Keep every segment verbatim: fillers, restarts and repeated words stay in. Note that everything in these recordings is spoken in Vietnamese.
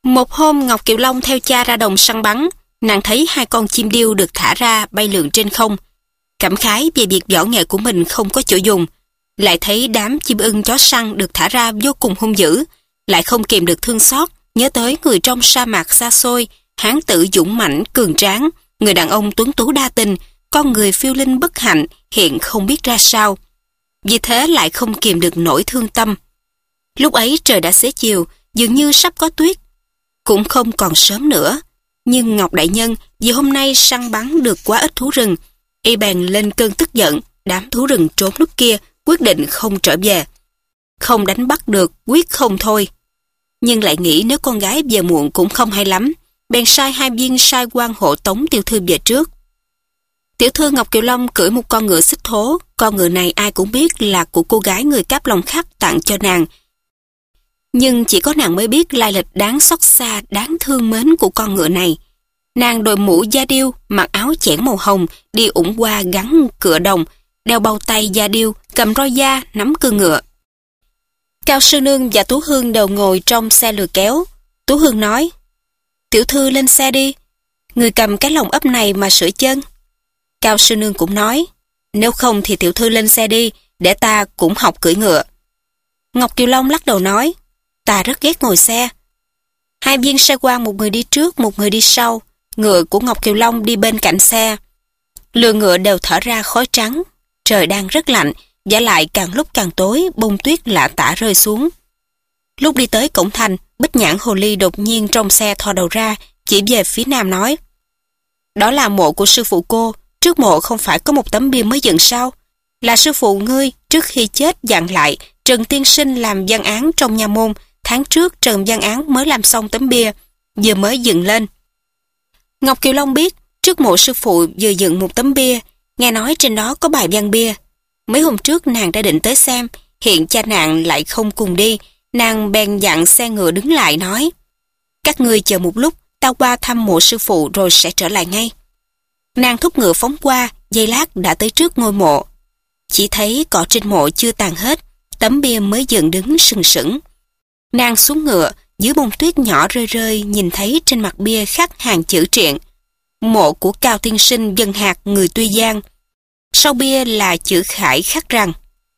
Một hôm Ngọc Kiều Long theo cha ra đồng săn bắn, nàng thấy hai con chim điêu được thả ra bay lượn trên không. Cảm khái về việc võ nghệ của mình không có chỗ dùng, lại thấy đám chim ưng chó săn được thả ra vô cùng hung dữ, lại không kìm được thương xót, nhớ tới người trong sa mạc xa xôi, hán tử dũng mãnh cường tráng, người đàn ông tuấn tú đa tình, con người phiêu linh bất hạnh hiện không biết ra sao. Vì thế lại không kìm được nỗi thương tâm. Lúc ấy trời đã xế chiều, dường như sắp có tuyết. Cũng không còn sớm nữa. Nhưng Ngọc Đại Nhân vì hôm nay săn bắn được quá ít thú rừng, y bèn lên cơn tức giận, đám thú rừng trốn lúc kia quyết định không trở về. Không đánh bắt được, quyết không thôi. Nhưng lại nghĩ nếu con gái về muộn cũng không hay lắm, bèn sai hai viên sai quan hộ tống tiểu thư về trước. Tiểu thư Ngọc Kiều Long cưỡi một con ngựa xích thố, con ngựa này ai cũng biết là của cô gái người Cáp Long Khắc tặng cho nàng. Nhưng chỉ có nàng mới biết lai lịch đáng xót xa, đáng thương mến của con ngựa này. Nàng đội mũ da điêu, mặc áo chẽn màu hồng, đi ủng qua gắn cựa đồng, đeo bao tay da điêu, cầm roi da, nắm cương ngựa. Cao sư nương và Tú Hương đều ngồi trong xe lừa kéo. Tú Hương nói, tiểu thư lên xe đi, người cầm cái lồng ấp này mà sửa chân. Cao sư nương cũng nói, nếu không thì tiểu thư lên xe đi, để ta cũng học cưỡi ngựa. Ngọc Kiều Long lắc đầu nói, ta rất ghét ngồi xe. Hai viên sai quan, một người đi trước, một người đi sau. Ngựa của Ngọc Kiều Long đi bên cạnh xe. Lừa ngựa đều thở ra khói trắng. Trời đang rất lạnh, vả lại càng lúc càng tối, bông tuyết lạ tả rơi xuống. Lúc đi tới cổng thành, Bích Nhãn Hồ Ly đột nhiên trong xe thò đầu ra, chỉ về phía nam nói, đó là mộ của sư phụ cô, trước mộ không phải có một tấm bia mới dựng sao? Là sư phụ ngươi trước khi chết dặn lại Trần tiên sinh làm văn án trong nha môn, tháng trước Trần văn án mới làm xong tấm bia, giờ mới dựng lên. Ngọc Kiều Long biết trước mộ sư phụ vừa dựng một tấm bia, nghe nói trên đó có bài văn bia. Mấy hôm trước nàng đã định tới xem, hiện cha nàng lại không cùng đi, nàng bèn dặn xe ngựa đứng lại nói, các ngươi chờ một lúc, tao qua thăm mộ sư phụ rồi sẽ trở lại ngay. Nàng thúc ngựa phóng qua, giây lát đã tới trước ngôi mộ. Chỉ thấy cỏ trên mộ chưa tàn hết, tấm bia mới dựng đứng sừng sững. Nàng xuống ngựa, dưới bông tuyết nhỏ rơi rơi, nhìn thấy trên mặt bia khắc hàng chữ triện, mộ của Cao tiên sinh Dân Hạc người Tuy Giang. Sau bia là chữ khải khắc rằng,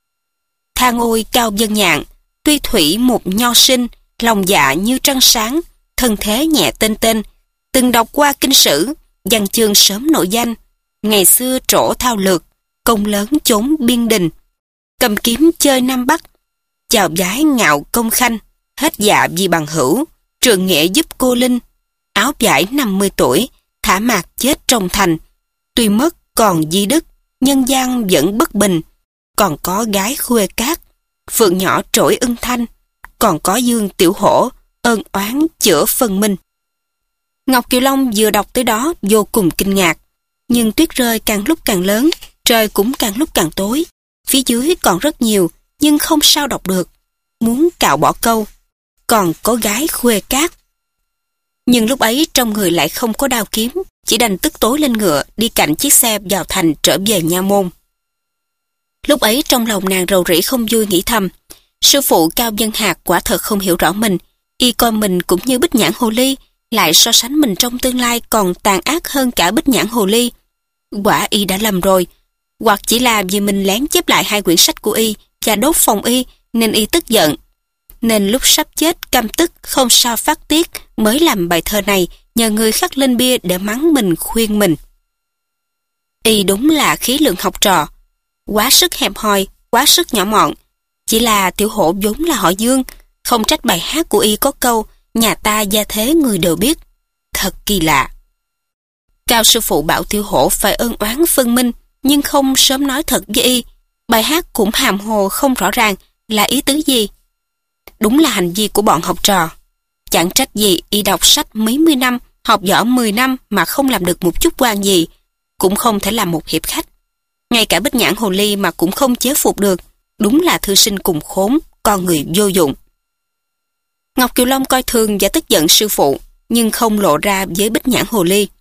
tha ngôi Cao Dân Nhạn, tuy thủy một nho sinh, lòng dạ như trăng sáng, thân thế nhẹ tên tên, từng đọc qua kinh sử, văn chương sớm nổi danh, ngày xưa trổ thao lược, công lớn chốn biên đình, cầm kiếm chơi Nam Bắc, chào gái ngạo công khanh, hết dạ vì bằng hữu, trường nghệ giúp cô linh, áo vải năm mươi tuổi, thả mạc chết trong thành, tuy mất còn di đức, nhân gian vẫn bất bình, còn có gái khuê cát, phượng nhỏ trỗi ưng thanh, còn có dương tiểu hổ, ơn oán chữa phân minh. Ngọc Kiều Long vừa đọc tới đó vô cùng kinh ngạc, nhưng tuyết rơi càng lúc càng lớn, trời cũng càng lúc càng tối, phía dưới còn rất nhiều, nhưng không sao đọc được, muốn cạo bỏ câu, còn có gái khuê cát. Nhưng lúc ấy trong người lại không có đao kiếm, chỉ đành tức tối lên ngựa, đi cạnh chiếc xe vào thành trở về nha môn. Lúc ấy trong lòng nàng rầu rĩ không vui, nghĩ thầm, sư phụ Cao Dân Hạc quả thật không hiểu rõ mình, y coi mình cũng như Bích Nhãn Hồ Ly, lại so sánh mình trong tương lai còn tàn ác hơn cả Bích Nhãn Hồ Ly. Quả y đã lầm rồi, hoặc chỉ là vì mình lén chép lại hai quyển sách của y và đốt phòng y nên y tức giận, nên lúc sắp chết căm tức không sao phát tiết mới làm bài thơ này nhờ người khắc lên bia để mắng mình, khuyên mình. Y đúng là khí lượng học trò, quá sức hẹp hòi, quá sức nhỏ mọn. Chỉ là tiểu hổ vốn là họ Dương, không trách bài hát của y có câu nhà ta gia thế người đều biết. Thật kỳ lạ. Cao sư phụ bảo tiểu hổ phải ơn oán phân minh, nhưng không sớm nói thật với y. Bài hát cũng hàm hồ không rõ ràng là ý tứ gì. Đúng là hành vi của bọn học trò. Chẳng trách gì y đọc sách mấy mươi năm, học võ mười năm mà không làm được một chút quan gì, cũng không thể làm một hiệp khách. Ngay cả Bích Nhãn Hồ Ly mà cũng không chế phục được. Đúng là thư sinh cùng khốn, con người vô dụng. Ngọc Kiều Long coi thường và tức giận sư phụ, nhưng không lộ ra với Bích Nhãn Hồ Ly.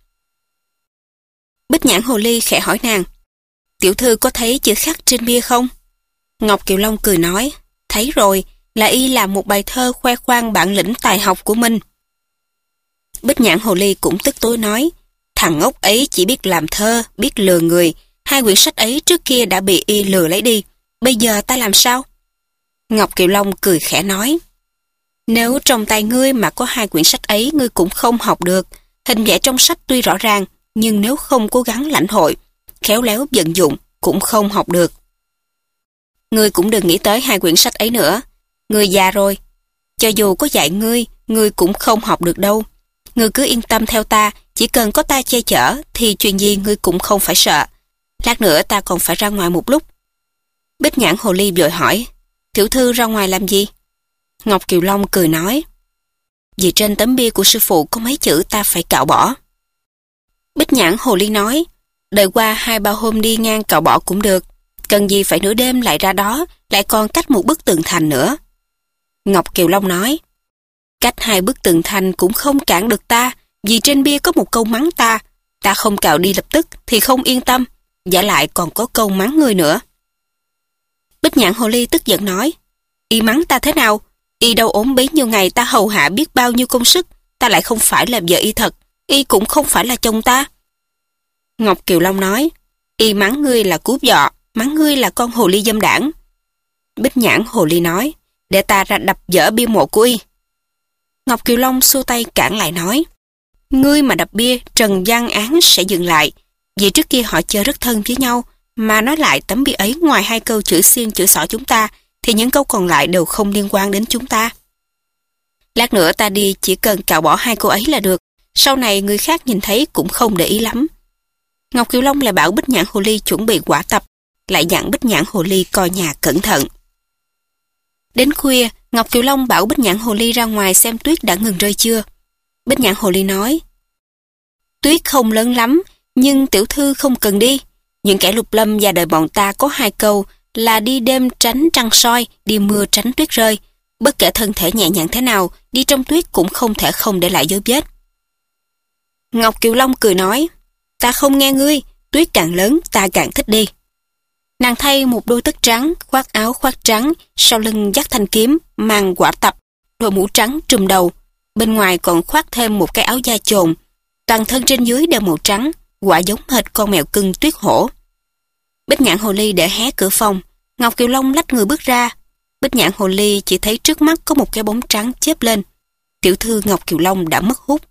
Bích Nhãn Hồ Ly khẽ hỏi nàng, tiểu thư có thấy chữ khắc trên bia không? Ngọc Kiều Long cười nói, thấy rồi, là y làm một bài thơ khoe khoang bản lĩnh tài học của mình. Bích Nhãn Hồ Ly cũng tức tối nói, thằng ngốc ấy chỉ biết làm thơ, biết lừa người. Hai quyển sách ấy trước kia đã bị y lừa lấy đi. Bây giờ ta làm sao? Ngọc Kiều Long cười khẽ nói, nếu trong tay ngươi mà có hai quyển sách ấy, ngươi cũng không học được. Hình vẽ trong sách tuy rõ ràng, nhưng nếu không cố gắng lãnh hội, khéo léo vận dụng, cũng không học được. Ngươi cũng đừng nghĩ tới hai quyển sách ấy nữa. Ngươi già rồi. Cho dù có dạy ngươi, ngươi cũng không học được đâu. Ngươi cứ yên tâm theo ta, chỉ cần có ta che chở, thì chuyện gì ngươi cũng không phải sợ. Lát nữa ta còn phải ra ngoài một lúc. Bích Nhãn Hồ Ly vội hỏi, tiểu thư ra ngoài làm gì? Ngọc Kiều Long cười nói, vì trên tấm bia của sư phụ có mấy chữ ta phải cạo bỏ. Bích Nhãn Hồ Ly nói, đợi qua hai ba hôm đi ngang cạo bỏ cũng được. Cần gì phải nửa đêm lại ra đó, lại còn cách một bức tường thành nữa. Ngọc Kiều Long nói, cách hai bức tường thành cũng không cản được ta, vì trên bia có một câu mắng ta. Ta không cạo đi lập tức thì không yên tâm, vả lại còn có câu mắng ngươi nữa. Bích Nhãn Hồ Ly tức giận nói, y mắng ta thế nào? Y đâu ốm bấy nhiêu ngày ta hầu hạ biết bao nhiêu công sức, ta lại không phải là vợ y thật, y cũng không phải là chồng ta. Ngọc Kiều Long nói, y mắng ngươi là cú dọ, mắng ngươi là con hồ ly dâm đảng. Bích Nhãn Hồ Ly nói, để ta ra đập vỡ bia mộ của y. Ngọc Kiều Long xua tay cản lại nói, ngươi mà đập bia, trần gian án sẽ dừng lại, vì trước kia họ chơi rất thân với nhau, mà nói lại tấm bia ấy ngoài hai câu chữ xiên chữ xỏ chúng ta, thì những câu còn lại đều không liên quan đến chúng ta. Lát nữa ta đi chỉ cần cạo bỏ hai câu ấy là được, sau này người khác nhìn thấy cũng không để ý lắm. Ngọc Kiều Long lại bảo Bích Nhãn Hồ Ly chuẩn bị quả tập, lại dặn Bích Nhãn Hồ Ly coi nhà cẩn thận. Đến khuya, Ngọc Kiều Long bảo Bích Nhãn Hồ Ly ra ngoài xem tuyết đã ngừng rơi chưa. Bích Nhãn Hồ Ly nói, tuyết không lớn lắm, nhưng tiểu thư không cần đi. Những kẻ lục lâm và đời bọn ta có hai câu là đi đêm tránh trăng soi, đi mưa tránh tuyết rơi. Bất kể thân thể nhẹ nhàng thế nào, đi trong tuyết cũng không thể không để lại dấu vết. Ngọc Kiều Long cười nói, ta không nghe ngươi, tuyết càng lớn ta càng thích đi. Nàng thay một đôi tất trắng, khoác áo khoác trắng, sau lưng dắt thanh kiếm, mang quả tập, đội mũ trắng trùm đầu. Bên ngoài còn khoác thêm một cái áo da chồn, toàn thân trên dưới đều màu trắng, quả giống hệt con mèo cưng Tuyết Hổ. Bích Nhãn Hồ Ly để hé cửa phòng, Ngọc Kiều Long lách người bước ra. Bích Nhãn Hồ Ly chỉ thấy trước mắt có một cái bóng trắng chớp lên. Tiểu thư Ngọc Kiều Long đã mất hút.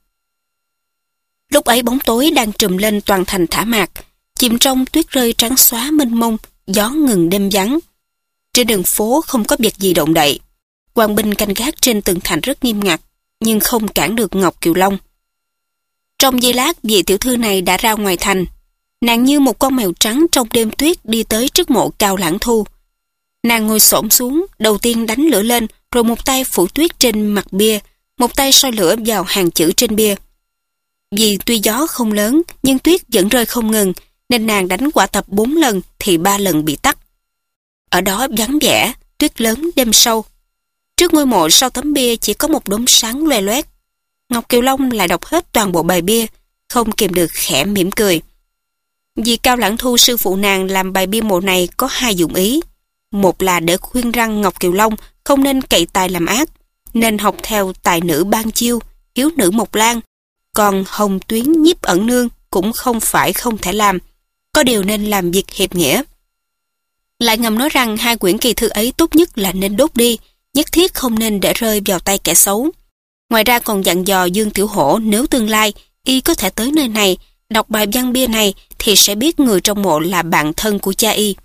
Lúc ấy bóng tối đang trùm lên toàn thành thả mạc, chìm trong tuyết rơi trắng xóa mênh mông, gió ngừng đêm vắng. Trên đường phố không có việc gì động đậy. Quan binh canh gác trên tường thành rất nghiêm ngặt, nhưng không cản được Ngọc Kiều Long. Trong giây lát, vị tiểu thư này đã ra ngoài thành. Nàng như một con mèo trắng trong đêm tuyết đi tới trước mộ Cao Lãng Thu. Nàng ngồi xổm xuống, đầu tiên đánh lửa lên, rồi một tay phủ tuyết trên mặt bia, một tay soi lửa vào hàng chữ trên bia. Vì tuy gió không lớn, nhưng tuyết vẫn rơi không ngừng, nên nàng đánh quả tập bốn lần thì ba lần bị tắt. Ở đó vắng vẻ, tuyết lớn đêm sâu. Trước ngôi mộ sau tấm bia chỉ có một đốm sáng loe loét. Ngọc Kiều Long lại đọc hết toàn bộ bài bia, không kìm được khẽ mỉm cười. Vì Cao Lãng Thu sư phụ nàng làm bài bia mộ này có hai dụng ý. Một là để khuyên răn Ngọc Kiều Long không nên cậy tài làm ác, nên học theo tài nữ Ban Chiêu, hiếu nữ Mộc Lan. Còn Hồng Tuyến Nhiếp Ẩn Nương cũng không phải không thể làm, có điều nên làm việc hiệp nghĩa. Lại ngầm nói rằng hai quyển kỳ thư ấy tốt nhất là nên đốt đi, nhất thiết không nên để rơi vào tay kẻ xấu. Ngoài ra còn dặn dò Dương Tiểu Hổ nếu tương lai y có thể tới nơi này, đọc bài văn bia này thì sẽ biết người trong mộ là bạn thân của cha y.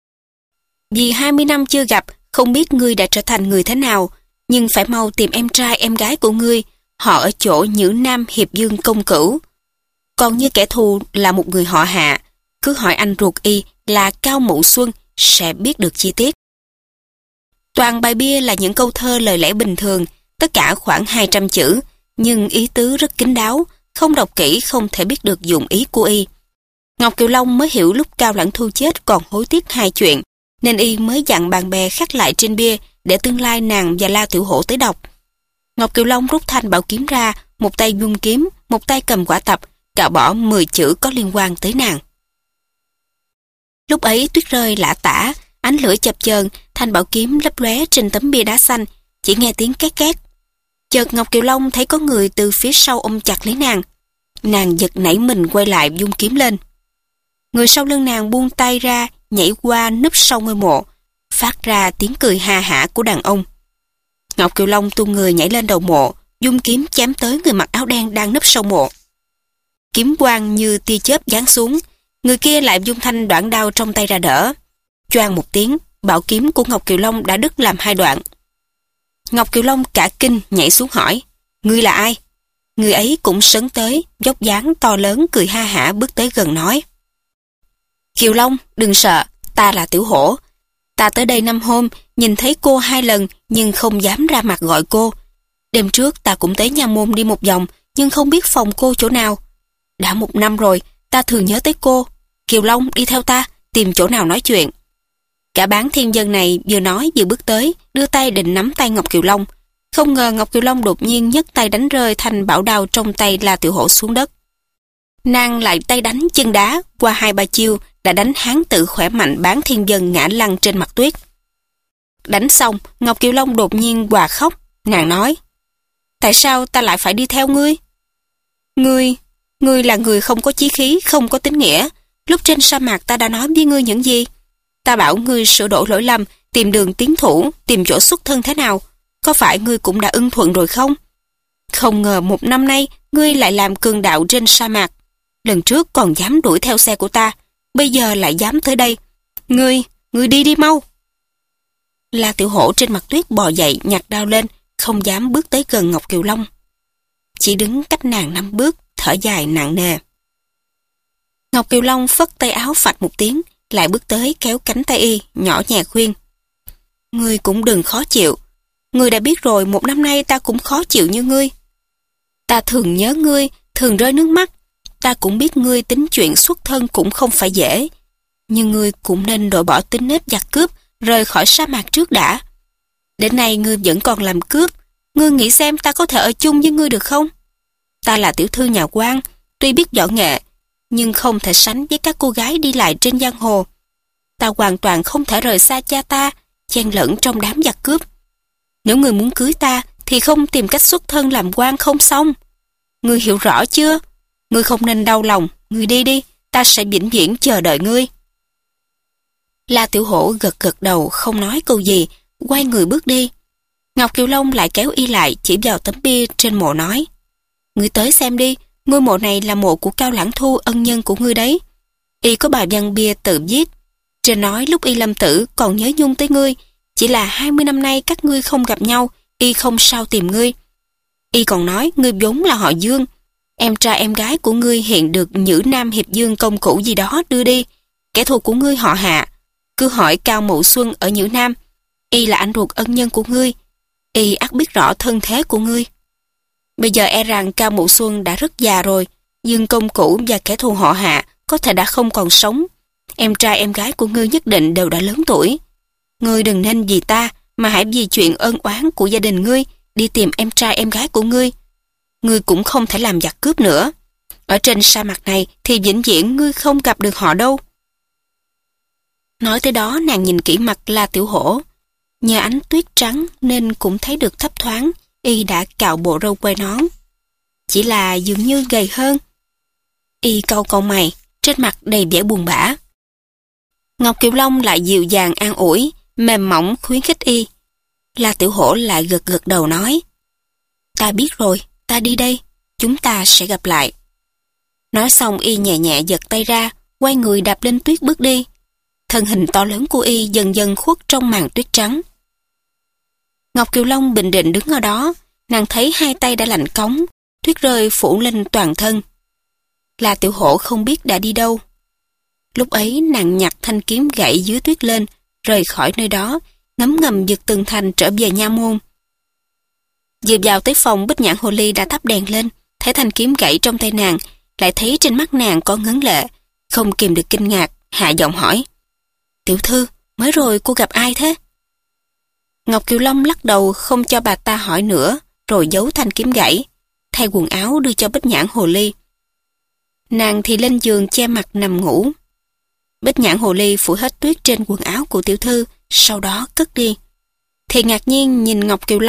Vì hai mươi năm chưa gặp, không biết ngươi đã trở thành người thế nào, nhưng phải mau tìm em trai em gái của ngươi, họ ở chỗ Nhữ Nam Hiệp Dương Công Cửu. Còn như kẻ thù là một người họ Hạ, cứ hỏi anh ruột y là Cao Mậu Xuân sẽ biết được chi tiết. Toàn bài bia là những câu thơ lời lẽ bình thường, tất cả khoảng hai trăm chữ, nhưng ý tứ rất kín đáo, không đọc kỹ không thể biết được dụng ý của y. Ngọc Kiều Long mới hiểu lúc Cao Lãng Thu chết còn hối tiếc hai chuyện, nên y mới dặn bạn bè khắc lại trên bia để tương lai nàng và La Tiểu Hổ tới đọc. Ngọc Kiều Long rút thanh bảo kiếm ra, một tay vung kiếm, một tay cầm quả tập, cạo bỏ mười chữ có liên quan tới nàng. Lúc ấy tuyết rơi lả tả, ánh lửa chập chờn, thanh bảo kiếm lấp lóe trên tấm bia đá xanh, chỉ nghe tiếng két két. Chợt Ngọc Kiều Long thấy có người từ phía sau ôm chặt lấy nàng. Nàng giật nảy mình quay lại vung kiếm lên. Người sau lưng nàng buông tay ra, nhảy qua núp sau ngôi mộ, phát ra tiếng cười ha hả của đàn ông. Ngọc Kiều Long tung người nhảy lên đầu mộ, vung kiếm chém tới người mặc áo đen đang núp sau mộ. Kiếm quang như tia chớp giáng xuống, người kia lại vung thanh đoạn đao trong tay ra đỡ. Choang một tiếng, bảo kiếm của Ngọc Kiều Long đã đứt làm hai đoạn. Ngọc Kiều Long cả kinh nhảy xuống hỏi, ngươi là ai? Người ấy cũng sấn tới, dốc dáng to lớn cười ha hả bước tới gần nói, Kiều Long, đừng sợ, ta là Tiểu Hổ. Ta tới đây năm hôm, nhìn thấy cô hai lần nhưng không dám ra mặt gọi cô. Đêm trước ta cũng tới nha môn đi một vòng nhưng không biết phòng cô chỗ nào. Đã một năm rồi, ta thường nhớ tới cô. Kiều Long, đi theo ta, tìm chỗ nào nói chuyện. Cả bán thiên dân này vừa nói vừa bước tới, đưa tay định nắm tay Ngọc Kiều Long. Không ngờ Ngọc Kiều Long đột nhiên nhấc tay đánh rơi thanh bảo đao trong tay La Tiểu Hổ xuống đất. Nàng lại tay đánh chân đá, qua hai ba chiêu đã đánh hán tử khỏe mạnh bán thiên dân ngã lăn trên mặt tuyết. Đánh xong, Ngọc Kiều Long đột nhiên òa khóc. Nàng nói, tại sao ta lại phải đi theo ngươi? Ngươi, ngươi là người không có chí khí, không có tín nghĩa. Lúc trên sa mạc ta đã nói với ngươi những gì? Ta bảo ngươi sửa đổi lỗi lầm, tìm đường tiến thủ, tìm chỗ xuất thân thế nào. Có phải ngươi cũng đã ưng thuận rồi không? Không ngờ một năm nay, ngươi lại làm cường đạo trên sa mạc. Lần trước còn dám đuổi theo xe của ta, bây giờ lại dám tới đây. Ngươi, ngươi đi đi mau. La Tiểu Hổ trên mặt tuyết bò dậy nhặt đao lên, không dám bước tới gần Ngọc Kiều Long. Chỉ đứng cách nàng năm bước, thở dài nặng nề. Ngọc Kiều Long phất tay áo phạch một tiếng, lại bước tới kéo cánh tay y, nhỏ nhẹ khuyên. Ngươi cũng đừng khó chịu. Ngươi đã biết rồi, một năm nay ta cũng khó chịu như ngươi. Ta thường nhớ ngươi, thường rơi nước mắt. Ta cũng biết ngươi tính chuyện xuất thân cũng không phải dễ. Nhưng ngươi cũng nên đổi bỏ tính nết giặc cướp, rời khỏi sa mạc trước đã. Đến nay ngươi vẫn còn làm cướp. Ngươi nghĩ xem ta có thể ở chung với ngươi được không? Ta là tiểu thư nhà quan, tuy biết võ nghệ, nhưng không thể sánh với các cô gái đi lại trên giang hồ. Ta hoàn toàn không thể rời xa cha ta, chen lẫn trong đám giặc cướp. Nếu ngươi muốn cưới ta, thì không tìm cách xuất thân làm quan không xong. Ngươi hiểu rõ chưa? Ngươi không nên đau lòng, ngươi đi đi, ta sẽ vĩnh viễn chờ đợi ngươi. La Tiểu Hổ gật gật đầu, không nói câu gì, quay người bước đi. Ngọc Kiều Long lại kéo y lại, chỉ vào tấm bia trên mộ nói, ngươi tới xem đi, ngôi mộ này là mộ của Cao Lãng Thu, ân nhân của ngươi đấy. Y có bài văn bia tự viết, trên nói lúc y lâm tử còn nhớ nhung tới ngươi, chỉ là hai mươi năm nay các ngươi không gặp nhau, y không sao tìm ngươi. Y còn nói ngươi vốn là họ Dương, em trai em gái của ngươi hiện được Nhữ Nam Hiệp Dương công cũ gì đó đưa đi, kẻ thù của ngươi họ Hạ. Cứ hỏi Cao Mậu Xuân ở Nhữ Nam, y là anh ruột ân nhân của ngươi, y ắt biết rõ thân thế của ngươi. Bây giờ e rằng Cao Mậu Xuân đã rất già rồi, Dương công cũ và kẻ thù họ Hạ có thể đã không còn sống. Em trai em gái của ngươi nhất định đều đã lớn tuổi. Ngươi đừng nên vì ta mà hãy vì chuyện ân oán của gia đình ngươi đi tìm em trai em gái của ngươi. Ngươi cũng không thể làm giặc cướp nữa. Ở trên sa mạc này thì vĩnh viễn ngươi không gặp được họ đâu. Nói tới đó nàng nhìn kỹ mặt La Tiểu Hổ. Nhờ ánh tuyết trắng nên cũng thấy được thấp thoáng y đã cạo bộ râu quai nón. Chỉ là dường như gầy hơn. Y cau cau mày, trên mặt đầy vẻ buồn bã. Ngọc Kiều Long lại dịu dàng an ủi, mềm mỏng khuyến khích y. La Tiểu Hổ lại gật gật đầu nói, ta biết rồi, ta đi đây, chúng ta sẽ gặp lại. Nói xong y nhẹ nhẹ giật tay ra, quay người đạp lên tuyết bước đi. Thân hình to lớn của y dần dần khuất trong màn tuyết trắng. Ngọc Kiều Long bình định đứng ở đó, nàng thấy hai tay đã lạnh cống, tuyết rơi phủ lên toàn thân. La Tiểu Hổ không biết đã đi đâu. Lúc ấy nàng nhặt thanh kiếm gãy dưới tuyết lên, rời khỏi nơi đó, ngấm ngầm giật từng thành trở về nha môn. Vừa vào tới phòng, Bích Nhãn Hồ Ly đã thắp đèn lên, thấy thanh kiếm gãy trong tay nàng, lại thấy trên mắt nàng có ngấn lệ, không kìm được kinh ngạc, hạ giọng hỏi, tiểu thư, mới rồi cô gặp ai thế? Ngọc Kiều Long lắc đầu không cho bà ta hỏi nữa, rồi giấu thanh kiếm gãy, thay quần áo đưa cho Bích Nhãn Hồ Ly. Nàng thì lên giường che mặt nằm ngủ. Bích Nhãn Hồ Ly phủ hết tuyết trên quần áo của tiểu thư, sau đó cất đi. Thì ngạc nhiên nhìn Ngọc Kiều Long,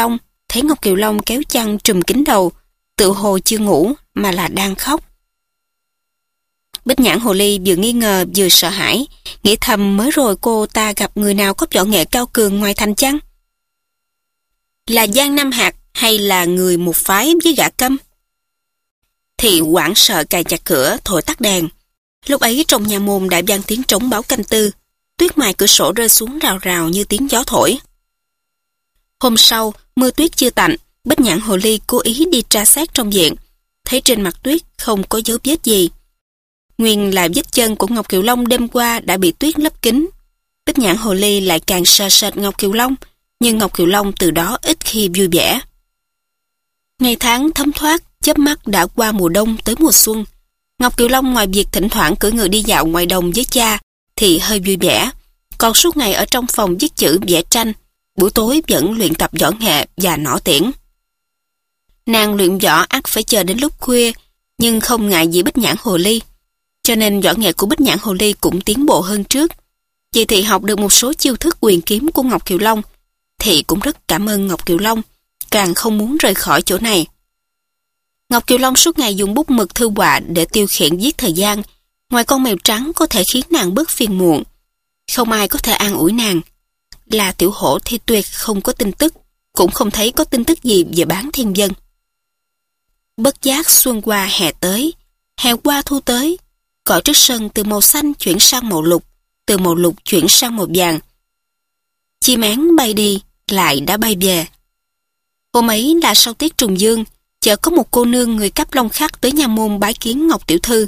thấy Ngọc Kiều Long kéo chăn trùm kín đầu, tự hồ chưa ngủ mà là đang khóc. Bích Nhãn Hồ Ly vừa nghi ngờ vừa sợ hãi, nghĩ thầm mới rồi cô ta gặp người nào có võ nghệ cao cường ngoài thành chăng? Là Giang Nam Hạc hay là người một phái với gã Câm? Thì hoảng sợ cài chặt cửa, thổi tắt đèn. Lúc ấy trong nhà môn đã vang tiếng trống báo canh tư, tuyết ngoài cửa sổ rơi xuống rào rào như tiếng gió thổi. Hôm sau, mưa tuyết chưa tạnh, Bích Nhãn Hồ Ly cố ý đi tra xét trong viện, thấy trên mặt tuyết không có dấu vết gì. Nguyên là vết chân của Ngọc Kiều Long đêm qua đã bị tuyết lấp kín. Bích Nhãn Hồ Ly lại càng sợ sệt Ngọc Kiều Long, nhưng Ngọc Kiều Long từ đó ít khi vui vẻ. Ngày tháng thấm thoát, chớp mắt đã qua mùa đông tới mùa xuân. Ngọc Kiều Long ngoài việc thỉnh thoảng cưỡi ngựa đi dạo ngoài đồng với cha thì hơi vui vẻ, còn suốt ngày ở trong phòng viết chữ vẽ tranh, buổi tối vẫn luyện tập võ nghệ và nỏ tiễn. Nàng luyện võ ắt phải chờ đến lúc khuya, nhưng không ngại gì Bích Nhãn Hồ Ly, cho nên võ nghệ của Bích Nhãn Hồ Ly cũng tiến bộ hơn trước. Chị Thị học được một số chiêu thức quyền kiếm của Ngọc Kiều Long, Thị cũng rất cảm ơn Ngọc Kiều Long, càng không muốn rời khỏi chỗ này. Ngọc Kiều Long suốt ngày dùng bút mực thư họa để tiêu khiển giết thời gian, ngoài con mèo trắng có thể khiến nàng bớt phiền muộn. Không ai có thể an ủi nàng. Là Tiểu Hổ thì tuyệt không có tin tức, cũng không thấy có tin tức gì về Bán Thiên Vân. Bất giác xuân qua hè tới, hè qua thu tới, cỏ trước sân từ màu xanh chuyển sang màu lục, từ màu lục chuyển sang màu vàng. Chim én bay đi, lại đã bay về. Hôm ấy là sau tiết trùng dương, chợt có một cô nương người Cáp Long Khắc tới nha môn bái kiến Ngọc tiểu thư.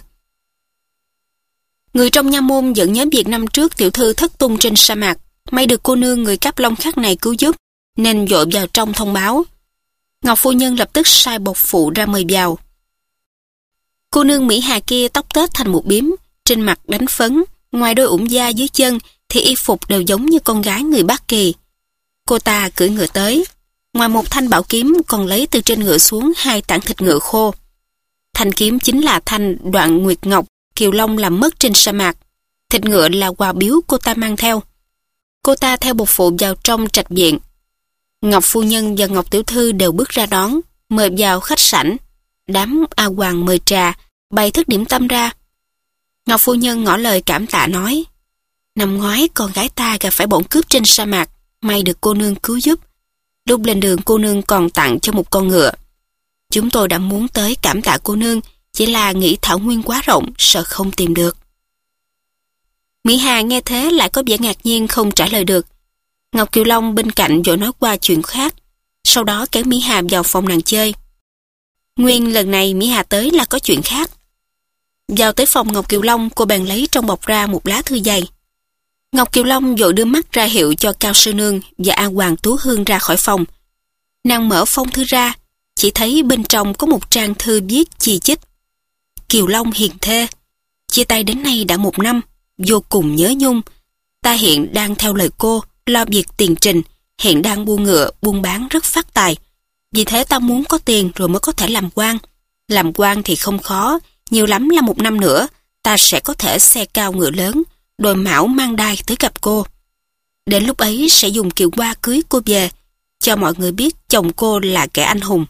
Người trong nha môn vẫn nhớ việc năm trước tiểu thư thất tung trên sa mạc, may được cô nương người Cáp Long Khắc này cứu giúp, nên vội vào trong thông báo. Ngọc phu nhân lập tức sai bộc phụ ra mời vào. Cô nương Mỹ Hà kia tóc tết thành một bím, trên mặt đánh phấn, ngoài đôi ủng da dưới chân thì y phục đều giống như con gái người Bắc Kỳ. Cô ta cưỡi ngựa tới, ngoài một thanh bảo kiếm còn lấy từ trên ngựa xuống hai tảng thịt ngựa khô. Thanh kiếm chính là thanh Đoạn Nguyệt Ngọc Kiều Long làm mất trên sa mạc. Thịt ngựa là quà biếu cô ta mang theo. Cô ta theo bộc phụ vào trong trạch viện. Ngọc phu nhân và Ngọc tiểu thư đều bước ra đón, mời vào khách sảnh. Đám A Hoàng mời trà, bày thức điểm tâm ra. Ngọc phu nhân ngỏ lời cảm tạ nói: năm ngoái con gái ta gặp phải bọn cướp trên sa mạc, may được cô nương cứu giúp. Lúc lên đường cô nương còn tặng cho một con ngựa. Chúng tôi đã muốn tới cảm tạ cô nương, chỉ là nghĩ thảo nguyên quá rộng, sợ không tìm được. Mỹ Hà nghe thế lại có vẻ ngạc nhiên không trả lời được. Ngọc Kiều Long bên cạnh vội nói qua chuyện khác, sau đó kéo Mỹ Hà vào phòng nàng chơi. Nguyên lần này Mỹ Hà tới là có chuyện khác. Vào tới phòng Ngọc Kiều Long, cô bèn lấy trong bọc ra một lá thư dày. Ngọc Kiều Long vội đưa mắt ra hiệu cho Cao Sư Nương và A Hoàng Tú Hương ra khỏi phòng. Nàng mở phong thư ra, chỉ thấy bên trong có một trang thư viết chi chít. Kiều Long hiền thê, chia tay đến nay đã một năm, vô cùng nhớ nhung. Ta hiện đang theo lời cô, lo việc tiền trình, hiện đang buôn ngựa, buôn bán rất phát tài. Vì thế ta muốn có tiền rồi mới có thể làm quan. Làm quan thì không khó, nhiều lắm là một năm nữa, ta sẽ có thể xe cao ngựa lớn, đồi mão mang đai tới gặp cô. Đến lúc ấy sẽ dùng kiệu hoa cưới cô về, cho mọi người biết chồng cô là kẻ anh hùng.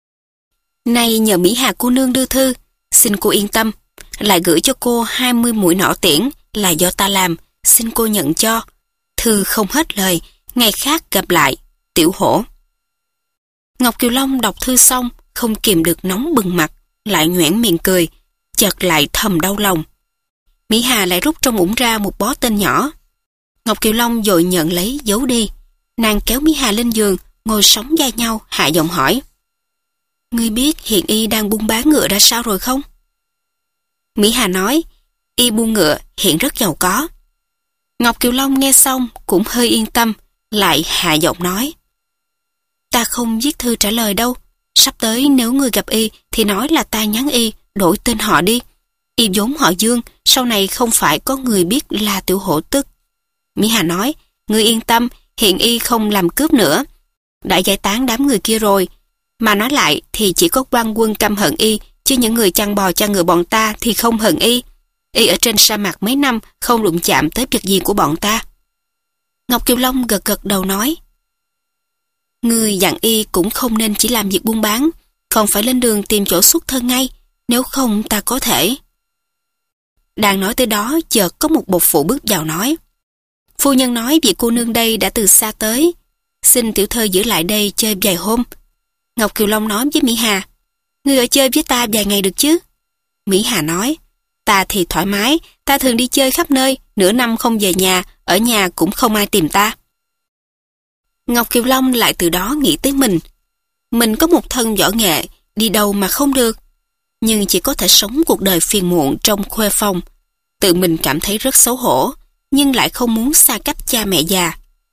Nay nhờ Mỹ Hà cô nương đưa thư, xin cô yên tâm, lại gửi cho cô hai mươi mũi nỏ tiễn là do ta làm, xin cô nhận cho. Thư không hết lời, ngày khác gặp lại, Tiểu Hổ. Ngọc Kiều Long đọc thư xong, không kìm được nóng bừng mặt, lại nhoẻn miệng cười, chợt lại thầm đau lòng. Mỹ Hà lại rút trong ủng ra một bó tên nhỏ. Ngọc Kiều Long vội nhận lấy giấu đi. Nàng kéo Mỹ Hà lên giường, ngồi sóng vai nhau, hạ giọng hỏi: ngươi biết hiện y đang buôn bán ngựa ra sao rồi không? Mỹ Hà nói: y buôn ngựa hiện rất giàu có. Ngọc Kiều Long nghe xong cũng hơi yên tâm, lại hạ giọng nói: ta không viết thư trả lời đâu. Sắp tới nếu ngươi gặp y thì nói là ta nhắn y đổi tên họ đi. Y vốn họ Dương, sau này không phải có người biết là Tiểu Hổ tức. Mỹ Hà nói: ngươi yên tâm, hiện y không làm cướp nữa, đã giải tán đám người kia rồi. Mà nói lại thì chỉ có quan quân căm hận y, chứ những người chăn bò chăn ngựa bọn ta thì không hận y. Y ở trên sa mạc mấy năm không đụng chạm tới việc gì của bọn ta. Ngọc Kiều Long gật gật đầu nói: Ngươi dặn y cũng không nên chỉ làm việc buôn bán, còn phải lên đường tìm chỗ xuất thân ngay, nếu không ta có thể. Đang nói tới đó, chợt có một bộc phụ bước vào nói: Phu nhân nói vị cô nương đây đã từ xa tới, xin tiểu thơ giữ lại đây chơi vài hôm. Ngọc Kiều Long nói với Mỹ Hà: Ngươi ở chơi với ta vài ngày được chứ? Mỹ Hà nói: Ta thì thoải mái, ta thường đi chơi khắp nơi, nửa năm không về nhà, ở nhà cũng không ai tìm ta. Ngọc Kiều Long lại từ đó nghĩ tới mình. Mình có một thân võ nghệ, đi đâu mà không được, nhưng chỉ có thể sống cuộc đời phiền muộn trong khuê phòng. Tự mình cảm thấy rất xấu hổ, nhưng lại không muốn xa cách cha mẹ già.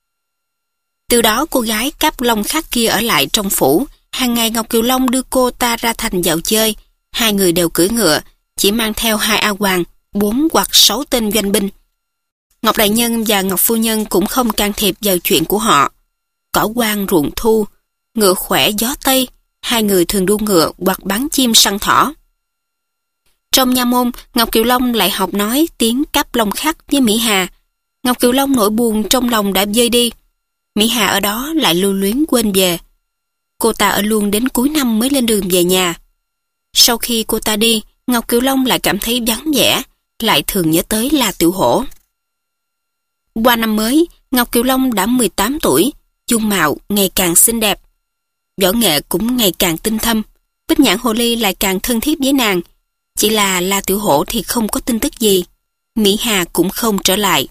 Từ đó cô gái Cáp Long Khắc kia ở lại trong phủ, hàng ngày Ngọc Kiều Long đưa cô ta ra thành dạo chơi, hai người đều cưỡi ngựa, chỉ mang theo hai A Hoàng, bốn hoặc sáu tên doanh binh. Ngọc Đại Nhân và Ngọc Phu Nhân cũng không can thiệp vào chuyện của họ. Cỏ quang ruộng thu, ngựa khỏe gió tây, hai người thường đua ngựa hoặc bắn chim săn thỏ. Trong nha môn, Ngọc Kiều Long lại học nói tiếng Cáp Long Khắc với Mỹ Hà. Ngọc Kiều Long nỗi buồn trong lòng đã vơi đi. Mỹ Hà ở đó lại lưu luyến quên về. Cô ta ở luôn đến cuối năm mới lên đường về nhà. Sau khi cô ta đi, Ngọc Kiều Long lại cảm thấy vắng vẻ, lại thường nhớ tới La Tiểu Hổ. Qua năm mới, Ngọc Kiều Long đã mười tám tuổi, dung mạo ngày càng xinh đẹp. Võ nghệ cũng ngày càng tinh thâm, Bích Nhãn Hồ Ly lại càng thân thiết với nàng. Chỉ là La Tiểu Hổ thì không có tin tức gì, Mỹ Hà cũng không trở lại.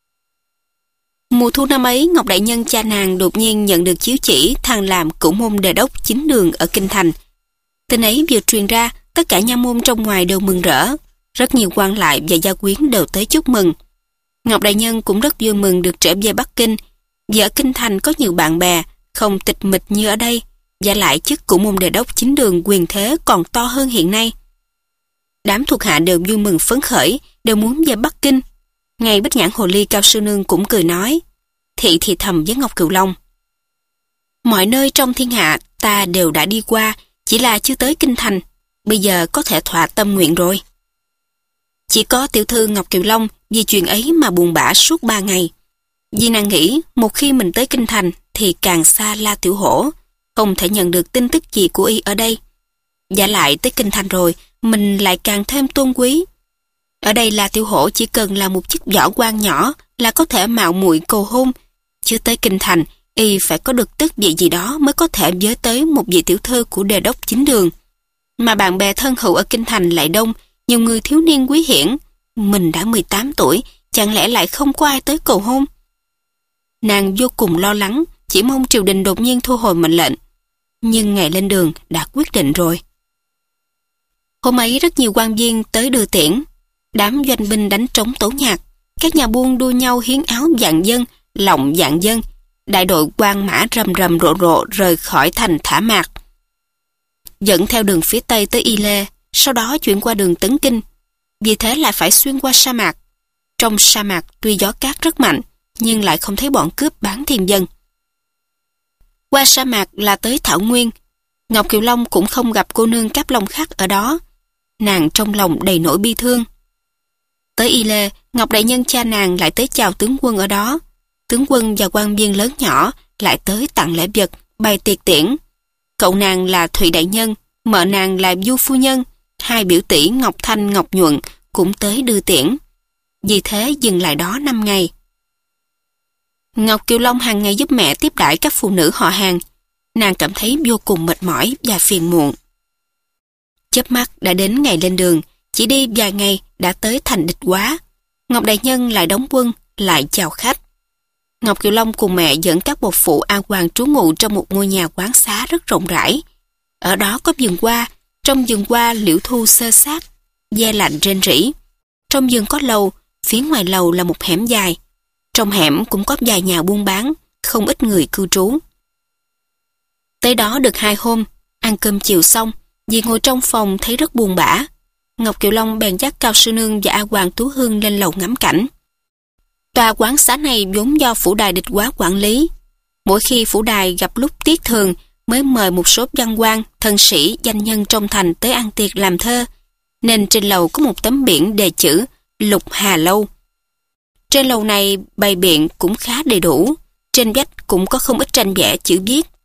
Mùa thu năm ấy, Ngọc Đại Nhân cha nàng đột nhiên nhận được chiếu chỉ thăng làm cửu môn đề đốc chính đường ở Kinh Thành. Tin ấy vừa truyền ra, tất cả nha môn trong ngoài đều mừng rỡ, rất nhiều quan lại và gia quyến đều tới chúc mừng. Ngọc Đại Nhân cũng rất vui mừng được trở về Bắc Kinh, vì ở Kinh Thành có nhiều bạn bè, không tịch mịch như ở đây, và lại chức cửu môn đề đốc chính đường quyền thế còn to hơn hiện nay. Đám thuộc hạ đều vui mừng phấn khởi, đều muốn về Bắc Kinh. Ngay Bích Nhãn Hồ Ly Cao Sư Nương cũng cười nói, thị thì thầm với Ngọc Cửu Long: Mọi nơi trong thiên hạ ta đều đã đi qua, chỉ là chưa tới Kinh Thành, bây giờ có thể thỏa tâm nguyện rồi. Chỉ có tiểu thư Ngọc Cửu Long vì chuyện ấy mà buồn bã suốt ba ngày. Vì nàng nghĩ một khi mình tới Kinh Thành thì càng xa La Tiểu Hổ, không thể nhận được tin tức gì của y ở đây. Và lại tới Kinh Thành rồi, mình lại càng thêm tôn quý. Ở đây La Tiểu Hổ chỉ cần là một chức võ quan nhỏ là có thể mạo muội cầu hôn, chứ tới Kinh Thành y phải có được tức vị gì đó mới có thể với tới một vị tiểu thư của đề đốc chính đường. Mà bạn bè thân hữu ở Kinh Thành lại đông, nhiều người thiếu niên quý hiển. Mình đã mười tám tuổi, chẳng lẽ lại không có ai tới cầu hôn? Nàng vô cùng lo lắng, chỉ mong triều đình đột nhiên thu hồi mệnh lệnh. Nhưng ngày lên đường đã quyết định rồi. Hôm ấy rất nhiều quan viên tới đưa tiễn. Đám doanh binh đánh trống tấu nhạc, các nhà buôn đua nhau hiến áo vạn dân, lọng vạn dân. Đại đội quan mã rầm rầm rộ rộ rời khỏi thành Thả Mạc, dẫn theo đường phía tây tới Y Lê, sau đó chuyển qua đường Tấn Kinh. Vì thế lại phải xuyên qua sa mạc. Trong sa mạc tuy gió cát rất mạnh, nhưng lại không thấy bọn cướp bán thiền dân. Qua sa mạc là tới Thảo Nguyên. Ngọc Kiều Long cũng không gặp cô nương Cáp Long Khắc ở đó. Nàng trong lòng đầy nỗi bi thương. Tới Y Lê, Ngọc Đại Nhân cha nàng lại tới chào tướng quân ở đó. Tướng quân và quan viên lớn nhỏ lại tới tặng lễ vật, bày tiệc tiễn. Cậu nàng là Thụy Đại Nhân, mợ nàng là Du Phu Nhân, hai biểu tỷ Ngọc Thanh, Ngọc Nhuận cũng tới đưa tiễn. Vì thế dừng lại đó năm ngày. Ngọc Kiều Long hàng ngày giúp mẹ tiếp đãi các phụ nữ họ hàng. Nàng cảm thấy vô cùng mệt mỏi và phiền muộn. Chớp mắt đã đến ngày lên đường, chỉ đi vài ngày đã tới thành Địch Quá. Ngọc Đại Nhân lại đóng quân, lại chào khách. Ngọc Kiều Long cùng mẹ dẫn các bộc phụ A Hoàng trú ngụ trong một ngôi nhà quán xá rất rộng rãi. Ở đó có vườn hoa, trong vườn hoa liễu thu xơ xát, ve lạnh rên rỉ. Trong vườn có lầu, phía ngoài lầu là một hẻm dài. Trong hẻm cũng có vài nhà buôn bán, không ít người cư trú. Tới đó được hai hôm, ăn cơm chiều xong, vì ngồi trong phòng thấy rất buồn bã. Ngọc Kiều Long bèn dắt Cao Sư Nương và A Hoàng Tú Hương lên lầu ngắm cảnh. Tòa quán xá này vốn do phủ đài Địch Quá quản lý. Mỗi khi phủ đài gặp lúc tiết thường mới mời một số văn quan, thân sĩ, danh nhân trong thành tới ăn tiệc làm thơ, nên trên lầu có một tấm biển đề chữ Lục Hà Lâu. Trên lầu này bày biện cũng khá đầy đủ, trên vách cũng có không ít tranh vẽ chữ viết,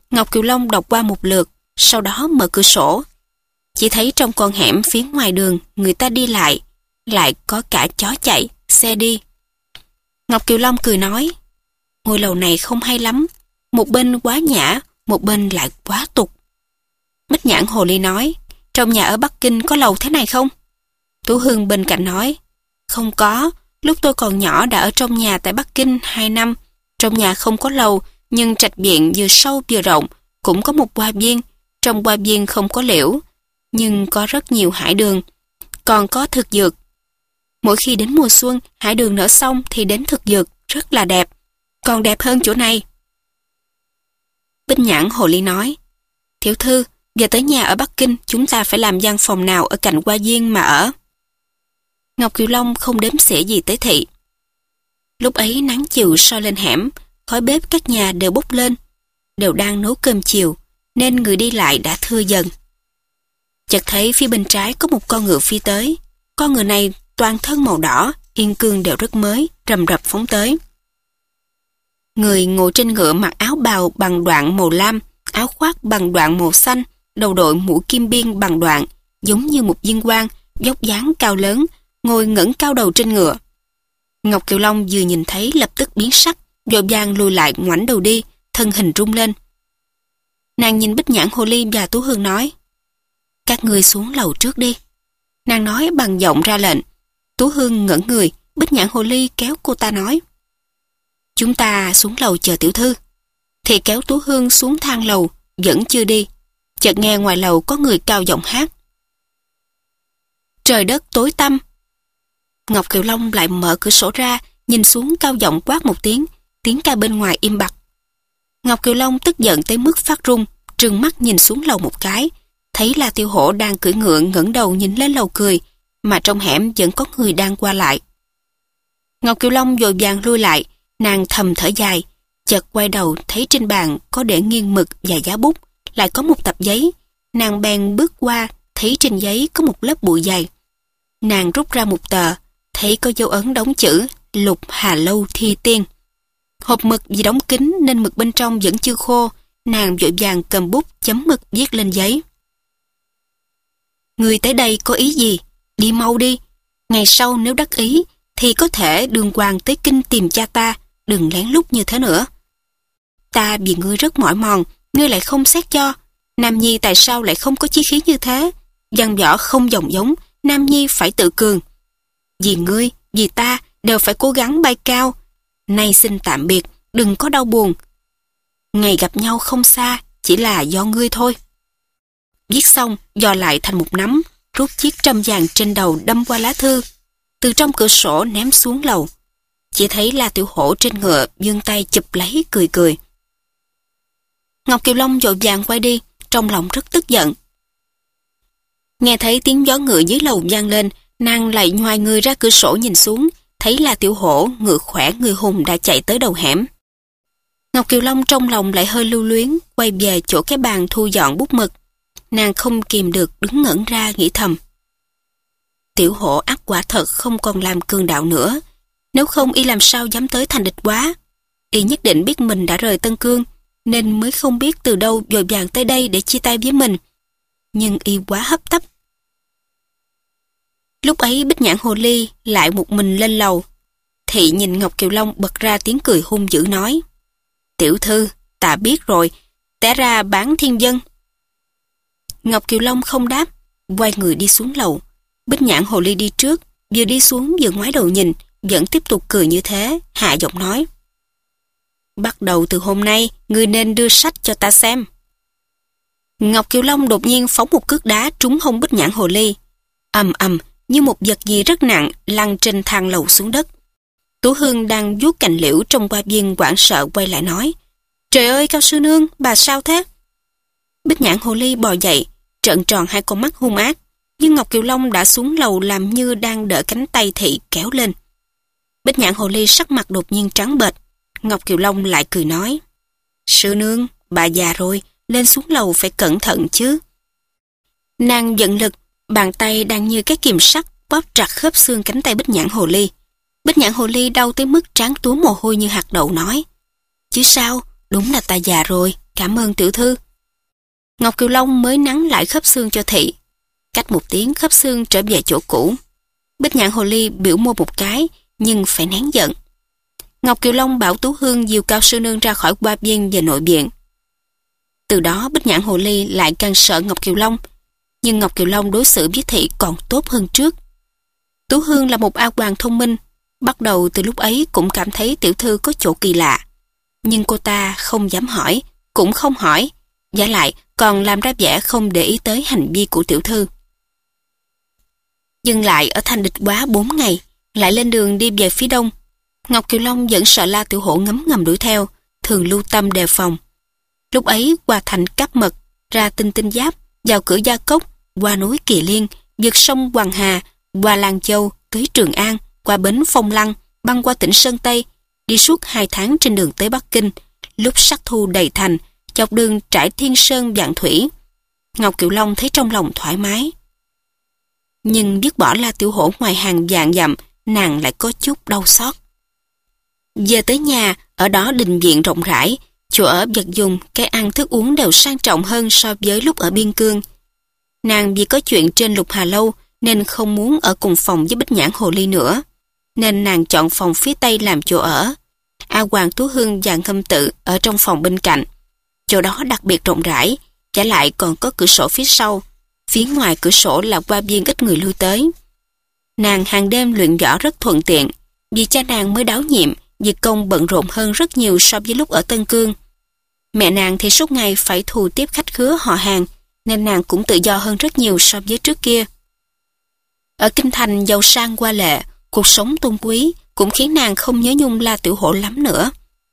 Ngọc Kiều Long đọc qua một lượt, sau đó mở cửa sổ. Chỉ thấy trong con hẻm phía ngoài đường người ta đi lại, lại có cả chó chạy, xe đi. Ngọc Kiều Long cười nói, ngôi lầu này không hay lắm, một bên quá nhã, một bên lại quá tục. Bích Nhãn Hồ Ly nói, trong nhà ở Bắc Kinh có lầu thế này không? Tú Hương bên cạnh nói, không có, lúc tôi còn nhỏ đã ở trong nhà tại Bắc Kinh hai năm. Trong nhà không có lầu, nhưng trạch viện vừa sâu vừa rộng, cũng có một hoa viên. Trong hoa viên không có liễu, nhưng có rất nhiều hải đường, còn có thực dược. Mỗi khi đến mùa xuân, hải đường nở xong thì đến thực dược, rất là đẹp, còn đẹp hơn chỗ này. Bích Nhãn Hồ Ly nói, tiểu thư, giờ tới nhà ở Bắc Kinh chúng ta phải làm gian phòng nào ở cạnh hoa viên mà ở. Ngọc Kiều Long không đếm xỉa gì tới thị. Lúc ấy nắng chiều soi lên hẻm, khói bếp các nhà đều bốc lên, đều đang nấu cơm chiều, nên người đi lại đã thưa dần. Chợt thấy phía bên trái có một con ngựa phi tới. Con ngựa này toàn thân màu đỏ, yên cương đều rất mới, rầm rập phóng tới. Người ngồi trên ngựa mặc áo bào bằng đoạn màu lam, áo khoác bằng đoạn màu xanh, đầu đội mũ kim biên bằng đoạn, giống như một viên quan, dốc dáng cao lớn, ngồi ngẩng cao đầu trên ngựa. Ngọc Kiều Long vừa nhìn thấy lập tức biến sắc, vội vàng lùi lại ngoảnh đầu đi, thân hình rung lên. Nàng nhìn Bích Nhãn Hồ Ly và Tú Hương nói, các ngươi xuống lầu trước đi. Nàng nói bằng giọng ra lệnh. Tú Hương ngẩn người, Bích Nhãn Hồ Ly kéo cô ta nói, chúng ta xuống lầu chờ tiểu thư. Thì kéo Tú Hương xuống thang lầu, vẫn chưa đi. Chợt nghe ngoài lầu có người cao giọng hát, trời đất tối tăm. Ngọc Kiều Long lại mở cửa sổ ra, nhìn xuống cao giọng quát một tiếng, tiếng ca bên ngoài im bặt. Ngọc Kiều Long tức giận tới mức phát run, trừng mắt nhìn xuống lầu một cái, thấy là Tiêu Hổ đang cưỡi ngựa ngẩng đầu nhìn lên lầu cười, mà trong hẻm vẫn có người đang qua lại. Ngọc Kiều Long vội vàng lui lại, nàng thầm thở dài, chợt quay đầu thấy trên bàn có để nghiêng mực và giá bút, lại có một tập giấy. Nàng bèn bước qua, thấy trên giấy có một lớp bụi dày. Nàng rút ra một tờ, thấy có dấu ấn đóng chữ Lục Hà Lâu Thi Tiên. Hộp mực vì đóng kín nên mực bên trong vẫn chưa khô, nàng vội vàng cầm bút chấm mực viết lên giấy. Người tới đây có ý gì? Đi mau đi. Ngày sau nếu đắc ý thì có thể đường hoàng tới kinh tìm cha ta, đừng lén lút như thế nữa. Ta vì ngươi rất mỏi mòn, ngươi lại không xét cho. Nam Nhi tại sao lại không có chí khí như thế? Văn võ không dòng giống, Nam Nhi phải tự cường. Vì ngươi, vì ta đều phải cố gắng bay cao. Nay xin tạm biệt, đừng có đau buồn. Ngày gặp nhau không xa, chỉ là do ngươi thôi. Viết xong, dò lại thành một nắm, rút chiếc trâm vàng trên đầu đâm qua lá thư, từ trong cửa sổ ném xuống lầu. Chỉ thấy La Tiểu Hổ trên ngựa giương tay chụp lấy cười cười. Ngọc Kiều Long vội vàng quay đi, trong lòng rất tức giận. Nghe thấy tiếng gió ngựa dưới lầu vang lên, nàng lại nhoài người ra cửa sổ nhìn xuống, thấy La Tiểu Hổ ngựa khỏe người hùng đã chạy tới đầu hẻm. Ngọc Kiều Long trong lòng lại hơi lưu luyến, quay về chỗ cái bàn thu dọn bút mực. Nàng không kìm được đứng ngẩn ra nghĩ thầm. Tiểu Hổ ác quả thật không còn làm cường đạo nữa, nếu không y làm sao dám tới thành địch quá. Y nhất định biết mình đã rời Tân Cương, nên mới không biết từ đâu vội vàng tới đây để chia tay với mình. Nhưng y quá hấp tấp. Lúc ấy Bích Nhãn Hồ Ly lại một mình lên lầu. Thị nhìn Ngọc Kiều Long bật ra tiếng cười hung dữ nói, tiểu thư, ta biết rồi, té ra bán thiên dân. Ngọc Kiều Long không đáp, quay người đi xuống lầu. Bích Nhãn Hồ Ly đi trước, vừa đi xuống vừa ngoái đầu nhìn, vẫn tiếp tục cười như thế, hạ giọng nói, bắt đầu từ hôm nay, ngươi nên đưa sách cho ta xem. Ngọc Kiều Long đột nhiên phóng một cước đá trúng hông Bích Nhãn Hồ Ly. Ầm ầm, như một vật gì rất nặng lăn trên thang lầu xuống đất. Tú Hương đang vuốt cành liễu trong hoa viên hoảng sợ quay lại nói, trời ơi Cao sư nương, bà sao thế? Bích Nhãn Hồ Ly bò dậy, trợn tròn hai con mắt hung ác, nhưng Ngọc Kiều Long đã xuống lầu làm như đang đỡ cánh tay thị kéo lên. Bích Nhãn Hồ Ly sắc mặt đột nhiên trắng bệch. Ngọc Kiều Long lại cười nói, sư nương, bà già rồi, lên xuống lầu phải cẩn thận chứ. Nàng giận lực, bàn tay đang như cái kìm sắt bóp chặt khớp xương cánh tay Bích Nhãn Hồ Ly. Bích Nhãn Hồ Ly đau tới mức trán túa mồ hôi như hạt đậu nói, chứ sao, đúng là ta già rồi, cảm ơn tiểu thư. Ngọc Kiều Long mới nắn lại khớp xương cho thị. Cách một tiếng khớp xương trở về chỗ cũ. Bích Nhãn Hồ Ly biểu môi một cái, nhưng phải nén giận. Ngọc Kiều Long bảo Tú Hương dìu Cao Sư Nương ra khỏi qua viên về nội viện. Từ đó Bích Nhãn Hồ Ly lại càng sợ Ngọc Kiều Long, nhưng Ngọc Kiều Long đối xử với thị còn tốt hơn trước. Tú Hương là một A Hoàng thông minh, bắt đầu từ lúc ấy cũng cảm thấy tiểu thư có chỗ kỳ lạ. Nhưng cô ta không dám hỏi, cũng không hỏi, vả lại còn làm ra vẻ không để ý tới hành vi của tiểu thư. Dừng lại ở thành Địch Quá bốn ngày, lại lên đường đi về phía đông. Ngọc Kiều Long vẫn sợ La Tiểu Hổ ngấm ngầm đuổi theo, thường lưu tâm đề phòng. Lúc ấy qua thành Cáp Mật, ra Tinh Tinh Giáp, vào cửa Gia Cốc, qua núi Kỳ Liên, vượt sông Hoàng Hà, qua Lan Châu, tới Trường An, qua bến Phong Lăng, băng qua tỉnh Sơn Tây, đi suốt hai tháng trên đường tới Bắc Kinh. Lúc sắc thu đầy thành, dọc đường trải Thiên Sơn Vạn Thủy, Ngọc Kiều Long thấy trong lòng thoải mái. Nhưng dứt bỏ La Tiểu Hổ ngoài hàng vạn dặm, nàng lại có chút đau xót. Về tới nhà, ở đó đình viện rộng rãi, chỗ ở vật dùng, cái ăn thức uống đều sang trọng hơn so với lúc ở biên cương. Nàng vì có chuyện trên Lục Hà Lâu nên không muốn ở cùng phòng với Bích Nhãn Hồ Ly nữa, nên nàng chọn phòng phía tây làm chỗ ở. A Hoàng, Tú Hương và Ngâm Tự ở trong phòng bên cạnh. Chỗ đó đặc biệt rộng rãi, trả lại còn có cửa sổ phía sau. Phía ngoài cửa sổ là qua viên ít người lui tới. Nàng hàng đêm luyện võ rất thuận tiện, vì cha nàng mới đáo nhiệm, việc công bận rộn hơn rất nhiều so với lúc ở Tân Cương. Mẹ nàng thì suốt ngày phải thù tiếp khách khứa họ hàng, nên nàng cũng tự do hơn rất nhiều so với trước kia. Ở Kinh Thành giàu sang hoa lệ, cuộc sống tôn quý cũng khiến nàng không nhớ nhung La Tiểu Hổ lắm nữa.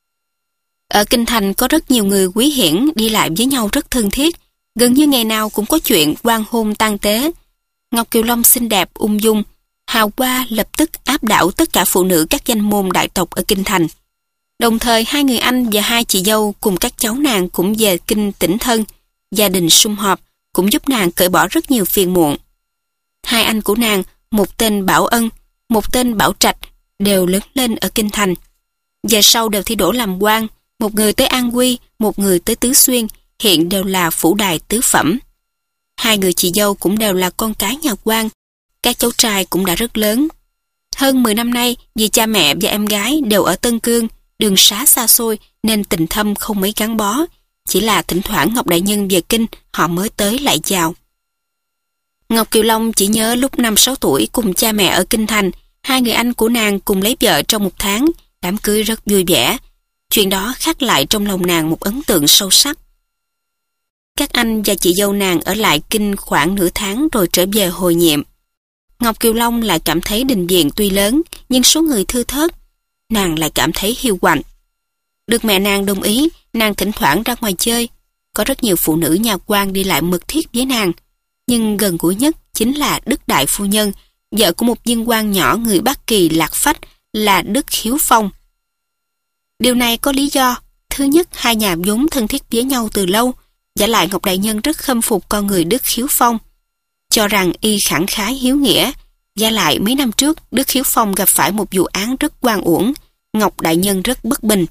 Ở Kinh Thành có rất nhiều người quý hiển đi lại với nhau rất thân thiết, gần như ngày nào cũng có chuyện quan hôn tang tế. Ngọc Kiều Long xinh đẹp, ung dung, hào hoa lập tức áp đảo tất cả phụ nữ các danh môn đại tộc ở Kinh Thành. Đồng thời hai người anh và hai chị dâu cùng các cháu nàng cũng về Kinh tĩnh thân, gia đình sum họp cũng giúp nàng cởi bỏ rất nhiều phiền muộn. Hai anh của nàng, một tên Bảo Ân, một tên Bảo Trạch, đều lớn lên ở Kinh Thành. Về sau đều thi đỗ làm quan, một người tới An Quy, một người tới Tứ Xuyên, hiện đều là phủ đài tứ phẩm. Hai người chị dâu cũng đều là con cái nhà quan, các cháu trai cũng đã rất lớn. Hơn mười năm nay, vì cha mẹ và em gái đều ở Tân Cương, đường xá xa xôi nên tình thâm không mấy gắn bó, chỉ là thỉnh thoảng Ngọc Đại Nhân về Kinh họ mới tới lại chào. Ngọc Kiều Long chỉ nhớ lúc năm sáu tuổi cùng cha mẹ ở Kinh Thành, hai người anh của nàng cùng lấy vợ trong một tháng, đám cưới rất vui vẻ. Chuyện đó khắc lại trong lòng nàng một ấn tượng sâu sắc. Các anh và chị dâu nàng ở lại Kinh khoảng nửa tháng rồi trở về hồi nhiệm. Ngọc Kiều Long lại cảm thấy đình viện tuy lớn nhưng số người thưa thớt, nàng lại cảm thấy hiu quạnh. Được mẹ nàng đồng ý, nàng thỉnh thoảng ra ngoài chơi. Có rất nhiều phụ nữ nhà quan đi lại mật thiết với nàng, nhưng gần gũi nhất chính là Đức Đại Phu Nhân, vợ của một viên quan nhỏ người Bắc Kỳ lạc phách là Đức Khiếu Phong. Điều này có lý do. Thứ nhất, hai nhà vốn thân thiết với nhau từ lâu, vả lại Ngọc Đại Nhân rất khâm phục con người Đức Khiếu Phong, cho rằng y khẳng khái hiếu nghĩa. Vả lại mấy năm trước, Đức Khiếu Phong gặp phải một vụ án rất oan uổng, Ngọc Đại Nhân rất bất bình.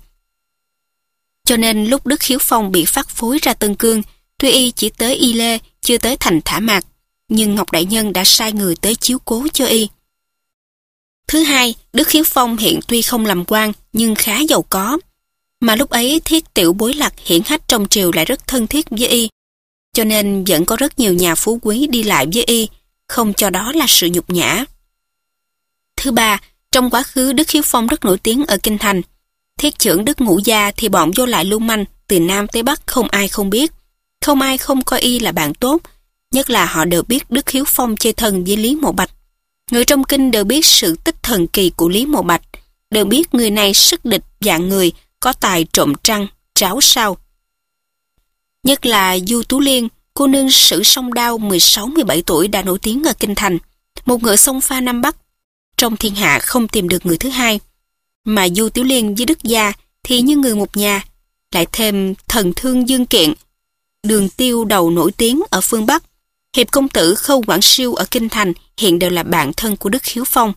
Cho nên lúc Đức Khiếu Phong bị phát phối ra Tân Cương, tuy y chỉ tới Y Lê, chưa tới thành Thả Mạc, nhưng Ngọc Đại Nhân đã sai người tới chiếu cố cho y. Thứ hai, Đức Khiếu Phong hiện tuy không làm quan nhưng khá giàu có, mà lúc ấy Thiết Tiểu Bối Lạc hiển hách trong triều lại rất thân thiết với y, cho nên vẫn có rất nhiều nhà phú quý đi lại với y, không cho đó là sự nhục nhã. Thứ ba, trong quá khứ Đức Khiếu Phong rất nổi tiếng ở Kinh Thành. Thiết trưởng Đức Ngũ Gia thì bọn vô lại lưu manh từ Nam tới Bắc không ai không biết, không ai không coi y là bạn tốt, nhất là họ đều biết Đức Khiếu Phong chơi thân với Lý Mộ Bạch. Người trong Kinh đều biết sự tích thần kỳ của Lý Mộ Bạch, đều biết người này sức địch dạng người, có tài trộm trăng, tráo sao. Nhất là Du Tú Liên, cô nương sử song đao mười sáu mười bảy tuổi đã nổi tiếng ở Kinh Thành, một ngựa song pha Nam Bắc, trong thiên hạ không tìm được người thứ hai. Mà Du Tiểu Liên với Đức Gia thì như người một nhà, lại thêm thần thương Dương Kiện, Đường Tiêu đầu nổi tiếng ở phương Bắc, hiệp công tử Khâu Quảng Siêu ở Kinh Thành hiện đều là bạn thân của Đức Khiếu Phong.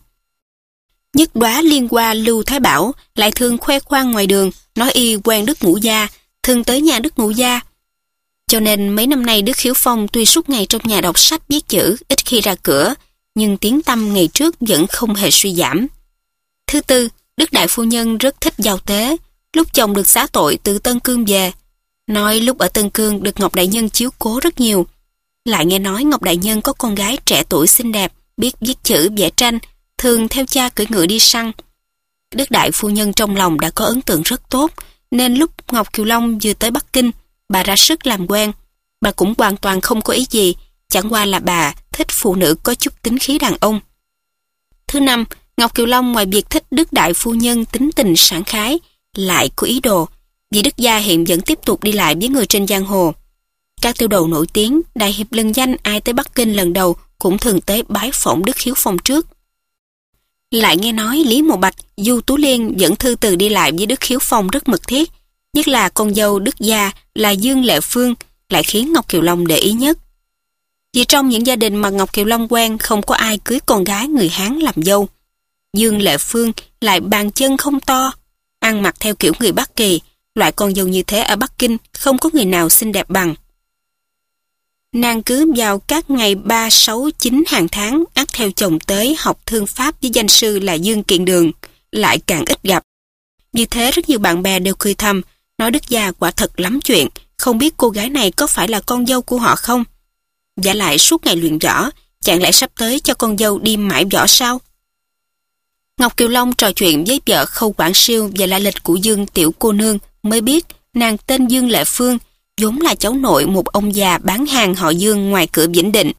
Nhất Đóa Liên Hoa Lưu Thái Bảo lại thường khoe khoang ngoài đường, nói y quen Đức Ngũ Gia, thường tới nhà Đức Ngũ Gia. Cho nên mấy năm nay Đức Khiếu Phong tuy suốt ngày trong nhà đọc sách viết chữ, ít khi ra cửa, nhưng tiếng tăm ngày trước vẫn không hề suy giảm. Thứ tư, Đức Đại Phu Nhân rất thích giao tế. Lúc chồng được xá tội từ Tân Cương về, nói lúc ở Tân Cương được Ngọc Đại Nhân chiếu cố rất nhiều. Lại nghe nói Ngọc Đại Nhân có con gái trẻ tuổi xinh đẹp, biết viết chữ, vẽ tranh, thường theo cha cưỡi ngựa đi săn. Đức Đại Phu Nhân trong lòng đã có ấn tượng rất tốt, nên lúc Ngọc Kiều Long vừa tới Bắc Kinh, bà ra sức làm quen. Bà cũng hoàn toàn không có ý gì, chẳng qua là bà thích phụ nữ có chút tính khí đàn ông. Thứ năm, Ngọc Kiều Long ngoài việc thích Đức Đại Phu Nhân tính tình sảng khái, lại có ý đồ, vì Đức gia hiện vẫn tiếp tục đi lại với người trên giang hồ. Các tiêu đầu nổi tiếng, đại hiệp lừng danh ai tới Bắc Kinh lần đầu cũng thường tới bái phỏng Đức Khiếu Phong trước. Lại nghe nói Lý Mộ Bạch, Du Tú Liên vẫn thư từ đi lại với Đức Khiếu Phong rất mật thiết, nhất là con dâu Đức gia là Dương Lệ Phương lại khiến Ngọc Kiều Long để ý nhất. Vì trong những gia đình mà Ngọc Kiều Long quen không có ai cưới con gái người Hán làm dâu. Dương Lệ Phương lại bàn chân không to, ăn mặc theo kiểu người Bắc Kỳ, loại con dâu như thế ở Bắc Kinh không có người nào xinh đẹp bằng. Nàng cứ vào các ngày ba, sáu, chín hàng tháng ắt theo chồng tới học thương pháp với danh sư là Dương Kiện Đường, lại càng ít gặp. Như thế rất nhiều bạn bè đều cười thầm, nói Đức gia quả thật lắm chuyện, không biết cô gái này có phải là con dâu của họ không? Giả lại suốt ngày luyện võ, chẳng lẽ sắp tới cho con dâu đi mãi võ sao? Ngọc Kiều Long trò chuyện với vợ Khâu Quảng Siêu về lại lịch của Dương tiểu cô nương mới biết nàng tên Dương Lệ Phương, vốn là cháu nội một ông già bán hàng họ Dương ngoài cửa Vĩnh Định.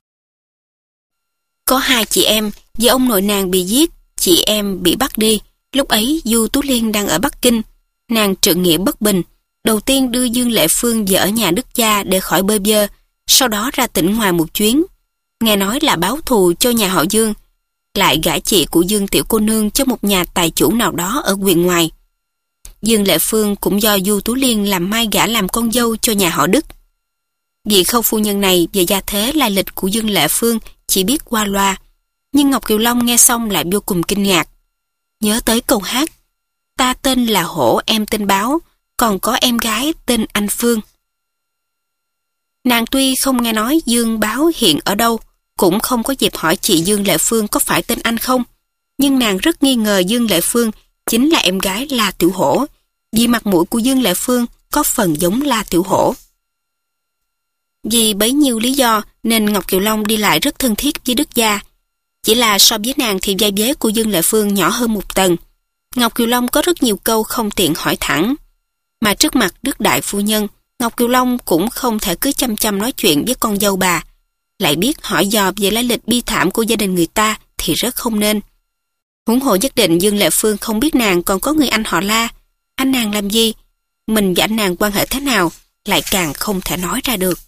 Có hai chị em, vì ông nội nàng bị giết, chị em bị bắt đi. Lúc ấy Du Tú Liên đang ở Bắc Kinh, nàng trượng nghĩa bất bình, đầu tiên đưa Dương Lệ Phương về ở nhà Đức gia để khỏi bơ vơ, sau đó ra tỉnh ngoài một chuyến. Nghe nói là báo thù cho nhà họ Dương, lại gả chị của Dương tiểu cô nương cho một nhà tài chủ nào đó ở huyện ngoài. Dương Lệ Phương cũng do Du Tú Liên làm mai gả làm con dâu cho nhà họ Đức. Vị Khâu phu nhân này về gia thế lai lịch của Dương Lệ Phương chỉ biết qua loa, nhưng Ngọc Kiều Long nghe xong lại vô cùng kinh ngạc. Nhớ tới câu hát, ta tên là Hổ, em tên Báo, còn có em gái tên Anh Phương. Nàng tuy không nghe nói Dương Báo hiện ở đâu, cũng không có dịp hỏi chị Dương Lệ Phương có phải tên anh không, nhưng nàng rất nghi ngờ Dương Lệ Phương chính là em gái La Tiểu Hổ, vì mặt mũi của Dương Lệ Phương có phần giống La Tiểu Hổ. Vì bấy nhiêu lý do nên Ngọc Kiều Long đi lại rất thân thiết với Đức gia. Chỉ là so với nàng thì vai vế của Dương Lệ Phương nhỏ hơn một tầng. Ngọc Kiều Long có rất nhiều câu không tiện hỏi thẳng. Mà trước mặt Đức Đại Phu Nhân, Ngọc Kiều Long cũng không thể cứ chăm chăm nói chuyện với con dâu bà. Lại biết hỏi dò về lai lịch bi thảm của gia đình người ta thì rất không nên. Huống hồ nhất định Dương Lệ Phương không biết nàng còn có người anh họ La. Anh nàng làm gì? Mình và anh nàng quan hệ thế nào? Lại càng không thể nói ra được.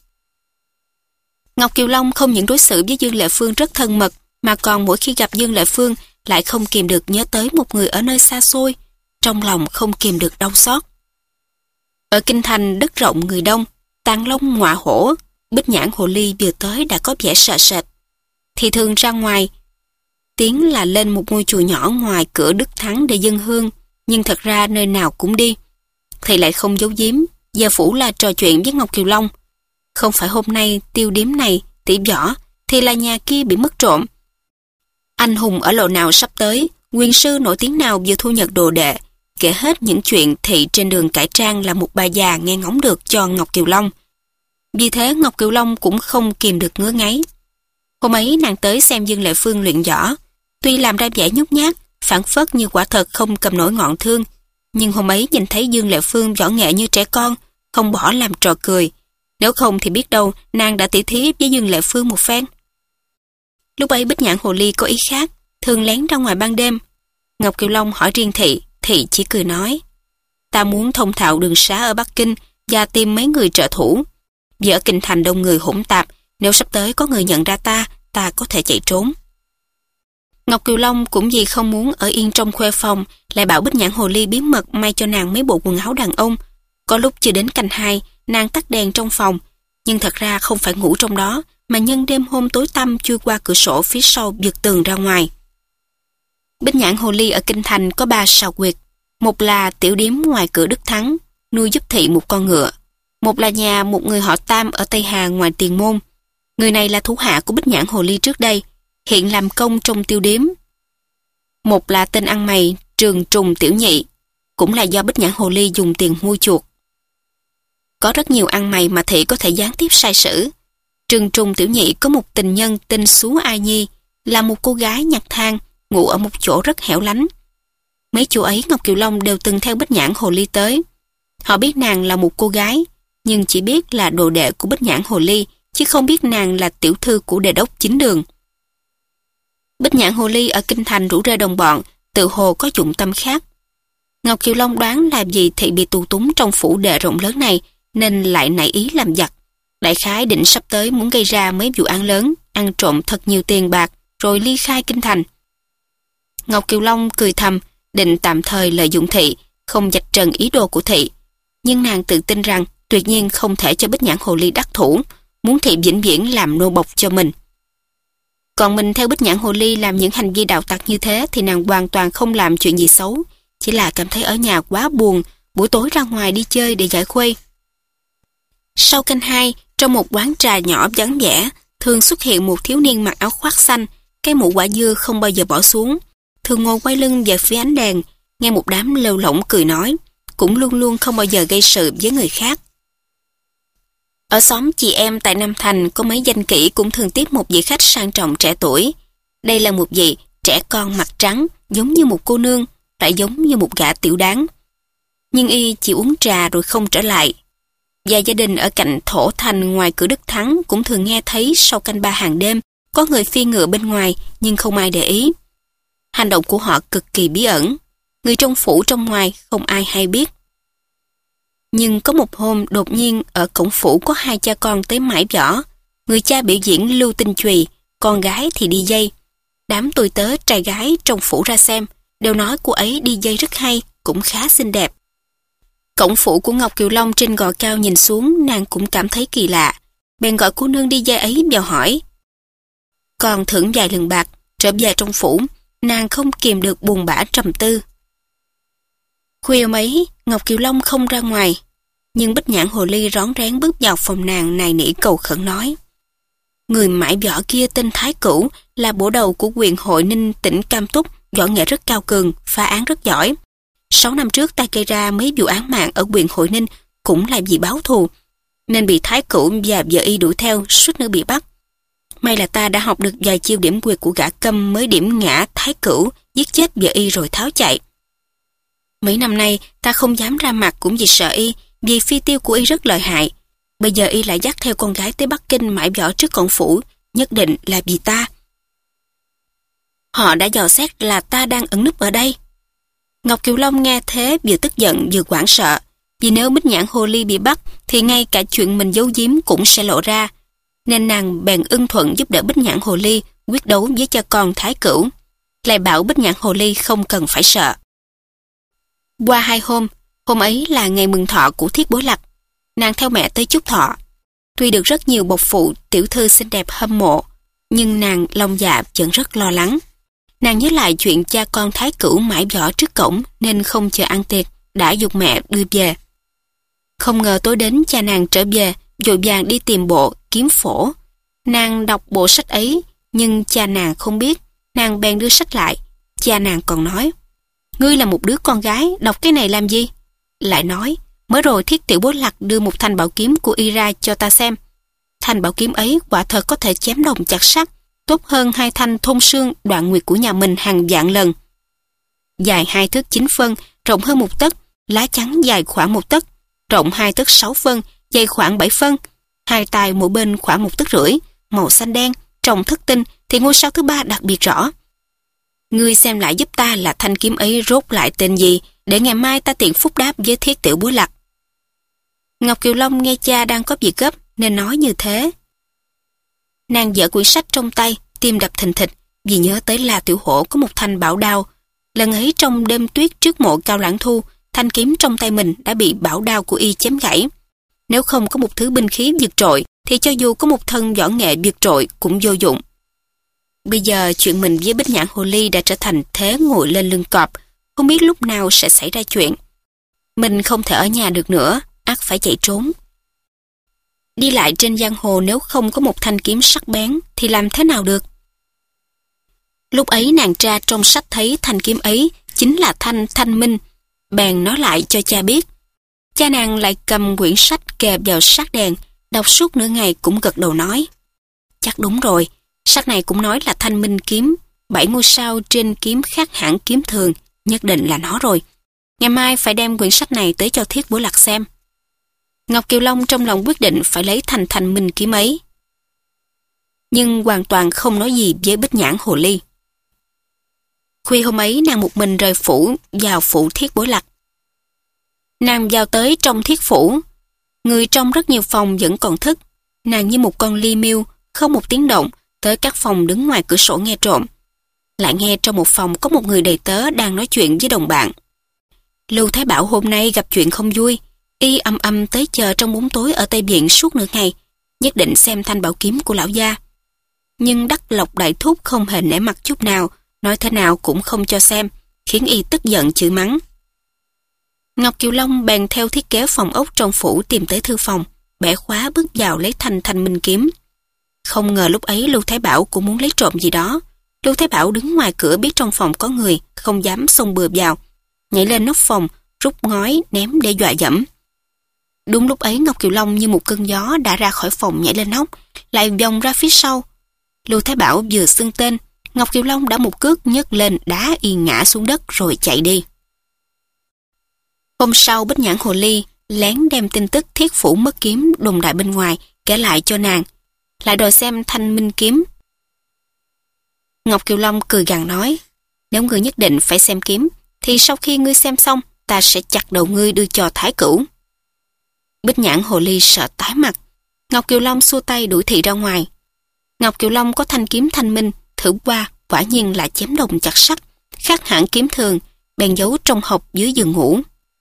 Ngọc Kiều Long không những đối xử với Dương Lệ Phương rất thân mật, mà còn mỗi khi gặp Dương Lệ Phương lại không kìm được nhớ tới một người ở nơi xa xôi, trong lòng không kìm được đau xót. Ở Kinh Thành đất rộng người đông, Tàng Long ngọa hổ, Bích Nhãn hồ ly vừa tới đã có vẻ sợ sệt. Thì thường ra ngoài, tiếng là lên một ngôi chùa nhỏ ngoài cửa Đức Thắng để dâng hương, nhưng thật ra nơi nào cũng đi. Thì lại không giấu giếm, giờ phủ là trò chuyện với Ngọc Kiều Long. Không phải hôm nay tiêu điếm này, tỷ võ, thì là nhà kia bị mất trộm. Anh hùng ở lộ nào sắp tới, quyền sư nổi tiếng nào vừa thu nhận đồ đệ, kể hết những chuyện thị trên đường cải trang là một bà già nghe ngóng được cho Ngọc Kiều Long. Vì thế Ngọc Kiều Long cũng không kìm được ngứa ngáy. Hôm ấy nàng tới xem Dương Lệ Phương luyện võ, tuy làm ra vẻ nhút nhát, phảng phất như quả thật không cầm nổi ngọn thương, nhưng hôm ấy nhìn thấy Dương Lệ Phương võ nghệ như trẻ con, không bỏ làm trò cười. Nếu không thì biết đâu nàng đã tỉ thí với Dương Lệ Phương một phen. Lúc ấy Bích Nhãn hồ ly có ý khác, thường lén ra ngoài ban đêm. Ngọc Kiều Long hỏi riêng thị, thị chỉ cười nói: ta muốn thông thạo đường xá ở Bắc Kinh và tìm mấy người trợ thủ. Vì ở Kinh Thành đông người hỗn tạp, nếu sắp tới có người nhận ra ta, ta có thể chạy trốn. Ngọc Kiều Long cũng vì không muốn ở yên trong khuê phòng, lại bảo Bích Nhãn hồ ly bí mật may cho nàng mấy bộ quần áo đàn ông. Có lúc chưa đến canh hai, nàng tắt đèn trong phòng, nhưng thật ra không phải ngủ trong đó, mà nhân đêm hôm tối tăm chui qua cửa sổ phía sau vượt tường ra ngoài. Bích Nhãn hồ ly ở Kinh Thành có ba sào quyệt, một là tiểu điếm ngoài cửa Đức Thắng, nuôi giúp thị một con ngựa. Một là nhà một người họ Tam ở Tây Hà ngoài Tiền Môn. Người này là thủ hạ của Bích Nhãn Hồ Ly trước đây, hiện làm công trong tiêu điếm. Một là tên ăn mày Trường Trùng Tiểu Nhị, cũng là do Bích Nhãn Hồ Ly dùng tiền mua chuộc. Có rất nhiều ăn mày mà thị có thể gián tiếp sai sử. Trường Trùng Tiểu Nhị có một tình nhân tên Sú Ai Nhi, là một cô gái nhặt than, ngủ ở một chỗ rất hẻo lánh. Mấy chỗ ấy Ngọc Kiều Long đều từng theo Bích Nhãn Hồ Ly tới. Họ biết nàng là một cô gái, nhưng chỉ biết là đồ đệ của Bích Nhãn Hồ Ly, chứ không biết nàng là tiểu thư của đề đốc chính đường. Bích Nhãn Hồ Ly ở Kinh Thành rủ rê đồng bọn, tự hồ có dụng tâm khác. Ngọc Kiều Long đoán làm gì thị bị tù túng trong phủ đệ rộng lớn này, nên lại nảy ý làm giặc. Đại khái định sắp tới muốn gây ra mấy vụ án lớn, ăn trộm thật nhiều tiền bạc, rồi ly khai Kinh Thành. Ngọc Kiều Long cười thầm, định tạm thời lợi dụng thị, không vạch trần ý đồ của thị. Nhưng nàng tự tin rằng tuyệt nhiên không thể cho Bích Nhãn Hồ Ly đắc thủ, muốn thị vĩnh viễn làm nô bộc cho mình. Còn mình theo Bích Nhãn Hồ Ly làm những hành vi đạo tặc như thế thì nàng hoàn toàn không làm chuyện gì xấu, chỉ là cảm thấy ở nhà quá buồn, buổi tối ra ngoài đi chơi để giải khuây. Sau canh hai, trong một quán trà nhỏ vắng vẻ, thường xuất hiện một thiếu niên mặc áo khoác xanh, cái mũ quả dưa không bao giờ bỏ xuống, thường ngồi quay lưng về phía ánh đèn, nghe một đám lêu lổng cười nói, cũng luôn luôn không bao giờ gây sự với người khác. Ở xóm chị em tại Nam Thành có mấy danh kỹ cũng thường tiếp một vị khách sang trọng trẻ tuổi. Đây là một vị trẻ con mặt trắng, giống như một cô nương, lại giống như một gã tiểu đáng. Nhưng y chỉ uống trà rồi không trở lại. Và gia đình ở cạnh Thổ Thành ngoài cửa Đức Thắng cũng thường nghe thấy sau canh ba hàng đêm có người phi ngựa bên ngoài, nhưng không ai để ý. Hành động của họ cực kỳ bí ẩn, người trong phủ trong ngoài không ai hay biết. Nhưng có một hôm đột nhiên ở cổng phủ có hai cha con tới mãi võ. Người cha biểu diễn lưu tinh chùy, con gái thì đi dây. Đám tôi tớ trai gái trong phủ ra xem, đều nói cô ấy đi dây rất hay, cũng khá xinh đẹp. Cổng phủ của Ngọc Kiều Long trên gò cao nhìn xuống, nàng cũng cảm thấy kỳ lạ. Bèn gọi cô nương đi dây ấy vào hỏi. Còn thưởng vài lần bạc, trở về trong phủ, nàng không kìm được buồn bã trầm tư. Khuya mấy, Ngọc Kiều Long không ra ngoài, nhưng Bích Nhãn Hồ Ly rón rén bước vào phòng nàng nài nỉ cầu khẩn nói. Người mãi võ kia tên Thái Cửu, là bổ đầu của quyền hội Ninh tỉnh Cam Túc, võ nghệ rất cao cường, phá án rất giỏi. Sáu năm trước ta gây ra mấy vụ án mạng ở quyền hội Ninh cũng là vì báo thù, nên bị Thái Cửu và vợ y đuổi theo, suýt nữa bị bắt. May là ta đã học được vài chiêu điểm quyệt của gã Câm mới điểm ngã Thái Cửu, giết chết vợ y rồi tháo chạy. Mấy năm nay ta không dám ra mặt cũng vì sợ y, vì phi tiêu của y rất lợi hại. Bây giờ y lại dắt theo con gái tới Bắc Kinh mãi võ trước cổng phủ, nhất định là vì ta. Họ đã dò xét là ta đang ẩn núp ở đây. Ngọc Kiều Long nghe thế vừa tức giận vừa hoảng sợ, vì nếu Bích Nhãn Hồ Ly bị bắt thì ngay cả chuyện mình giấu giếm cũng sẽ lộ ra, nên nàng bèn ưng thuận giúp đỡ Bích Nhãn Hồ Ly quyết đấu với cha con Thái Cửu, lại bảo Bích Nhãn Hồ Ly không cần phải sợ. Qua hai hôm, hôm ấy là ngày mừng thọ của Thiết Bối Lạc, nàng theo mẹ tới chúc thọ. Tuy được rất nhiều bộc phụ tiểu thư xinh đẹp hâm mộ, nhưng nàng lòng dạ vẫn rất lo lắng. Nàng nhớ lại chuyện cha con Thái Cửu mãi võ trước cổng nên không chờ ăn tiệc, đã giục mẹ đưa về. Không ngờ tối đến cha nàng trở về, vội vàng đi tìm bộ Kiếm Phổ. Nàng đọc bộ sách ấy, nhưng cha nàng không biết, nàng bèn đưa sách lại. Cha nàng còn nói, ngươi là một đứa con gái, đọc cái này làm gì? Lại nói, mới rồi Thiết Tiểu Bối Lạc đưa một thanh bảo kiếm của y ra cho ta xem. Thanh bảo kiếm ấy quả thật có thể chém đồng chặt sắt, tốt hơn hai thanh thôn xương Đoạn Nguyệt của nhà mình hàng vạn lần. Dài hai thước chín phân, rộng hơn một tấc, lá chắn dài khoảng một tấc, rộng hai tấc sáu phân, dày khoảng bảy phân, hai tay mỗi bên khoảng một tấc rưỡi, màu xanh đen, trông thất tinh thì ngôi sao thứ ba đặc biệt rõ. Ngươi xem lại giúp ta là thanh kiếm ấy rốt lại tên gì, để ngày mai ta tiện phúc đáp với Thiết Tiểu Bối Lạc. Ngọc Kiều Long nghe cha đang có việc gấp nên nói như thế. Nàng giở quyển sách trong tay, tim đập thình thịch vì nhớ tới La Tiểu Hổ có một thanh bảo đao. Lần ấy trong đêm tuyết trước mộ Cao Lãng Thu, thanh kiếm trong tay mình đã bị bảo đao của y chém gãy. Nếu không có một thứ binh khí vượt trội thì cho dù có một thân võ nghệ vượt trội cũng vô dụng. Bây giờ chuyện mình với Bích Nhãn Hồ Ly đã trở thành thế ngồi lên lưng cọp, không biết lúc nào sẽ xảy ra chuyện. Mình không thể ở nhà được nữa, ắt phải chạy trốn. Đi lại trên giang hồ nếu không có một thanh kiếm sắc bén thì làm thế nào được? Lúc ấy nàng tra trong sách thấy thanh kiếm ấy chính là thanh Thanh Minh, bèn nói lại cho cha biết. Cha nàng lại cầm quyển sách kề vào sát đèn, đọc suốt nửa ngày cũng gật đầu nói. Chắc đúng rồi, sách này cũng nói là Thanh Minh kiếm, bảy ngôi sao trên kiếm khác hẳn kiếm thường, nhất định là nó rồi. Ngày mai phải đem quyển sách này tới cho Thiết Bối Lạc xem. Ngọc Kiều Long trong lòng quyết định phải lấy thanh Thanh Minh kiếm ấy, nhưng hoàn toàn không nói gì với Bích Nhãn Hồ Ly. Khuya hôm ấy nàng một mình rời phủ vào phủ Thiết Bối Lạc. Nàng vào tới trong Thiết phủ, người trong rất nhiều phòng vẫn còn thức. Nàng như một con li miêu, không một tiếng động, tới các phòng đứng ngoài cửa sổ nghe trộm. Lại nghe trong một phòng có một người đầy tớ đang nói chuyện với đồng bạn. Lưu Thái Bảo hôm nay gặp chuyện không vui, y âm âm tới chờ trong bóng tối ở Tây Viện suốt nửa ngày, nhất định xem thanh bảo kiếm của lão gia. Nhưng Đắc Lộc đại thúc không hề nể mặt chút nào, nói thế nào cũng không cho xem, khiến y tức giận chửi mắng. Ngọc Kiều Long bèn theo thiết kế phòng ốc trong phủ tìm tới thư phòng, bẻ khóa bước vào lấy thanh Thanh Minh kiếm. Không ngờ lúc ấy Lưu Thái Bảo cũng muốn lấy trộm gì đó. Lưu Thái Bảo đứng ngoài cửa biết trong phòng có người, không dám xông bừa vào, nhảy lên nóc phòng, rút ngói ném để dọa dẫm. Đúng lúc ấy Ngọc Kiều Long như một cơn gió đã ra khỏi phòng nhảy lên nóc, lại vòng ra phía sau. Lưu Thái Bảo vừa xưng tên, Ngọc Kiều Long đã một cước nhấc lên đá y ngã xuống đất rồi chạy đi. Hôm sau Bích Nhãn Hồ Ly lén đem tin tức Thiết phủ mất kiếm đồn đại bên ngoài kể lại cho nàng, lại đòi xem Thanh Minh kiếm. Ngọc Kiều Long cười gằn nói, nếu ngươi nhất định phải xem kiếm, thì sau khi ngươi xem xong, ta sẽ chặt đầu ngươi đưa cho Thái Cửu. Bích Nhãn Hồ Ly sợ tái mặt. Ngọc Kiều Long xua tay đuổi thị ra ngoài. Ngọc Kiều Long có thanh kiếm Thanh Minh, thử qua, quả nhiên là chém đồng chặt sắt, khác hẳn kiếm thường, bèn giấu trong hộc dưới giường ngủ.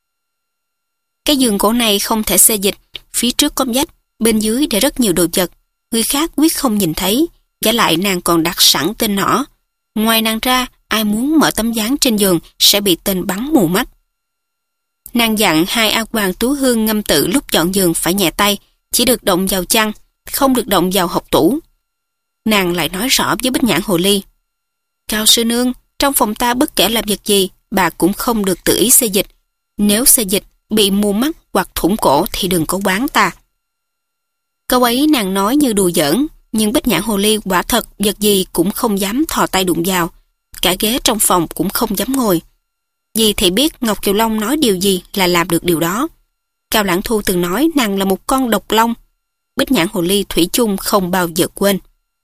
Cái giường gỗ này không thể xê dịch, phía trước có vách, bên dưới để rất nhiều đồ vật, người khác quyết không nhìn thấy, giả lại nàng còn đặt sẵn tên nỏ. Ngoài nàng ra, ai muốn mở tấm dáng trên giường sẽ bị tên bắn mù mắt. Nàng dặn hai A Hoàng Tú Hương Ngâm Tự lúc dọn giường phải nhẹ tay, chỉ được động vào chăn, không được động vào hộc tủ. Nàng lại nói rõ với Bích Nhãn Hồ Ly, Cao sư nương, trong phòng ta bất kể làm việc gì, bà cũng không được tự ý xê dịch. Nếu xê dịch bị mù mắt hoặc thủng cổ thì đừng có quán ta. Câu ấy nàng nói như đùa giỡn, nhưng Bích Nhãn Hồ Ly quả thật vật gì cũng không dám thò tay đụng vào, cả ghế trong phòng cũng không dám ngồi. Vì thì biết Ngọc Kiều Long nói điều gì là làm được điều đó. Cao Lãng Thu từng nói nàng là một con độc long. Bích Nhãn Hồ Ly thủy chung không bao giờ quên.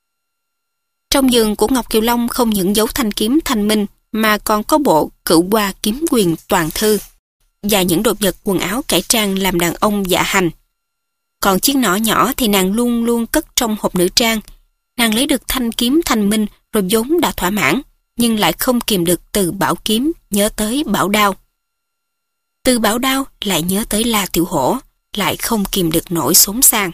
Trong giường của Ngọc Kiều Long không những dấu thanh kiếm Thanh Minh mà còn có bộ Cửu Hoa Kiếm Quyền Toàn Thư và những đồ vật quần áo cải trang làm đàn ông dạ hành. Còn chiếc nỏ nhỏ thì nàng luôn luôn cất trong hộp nữ trang. Nàng lấy được thanh kiếm Thanh Minh rồi vốn đã thỏa mãn, nhưng lại không kìm được từ bảo kiếm nhớ tới bảo đao. Từ bảo đao lại nhớ tới La Tiểu Hổ, lại không kìm được nỗi xốn sang.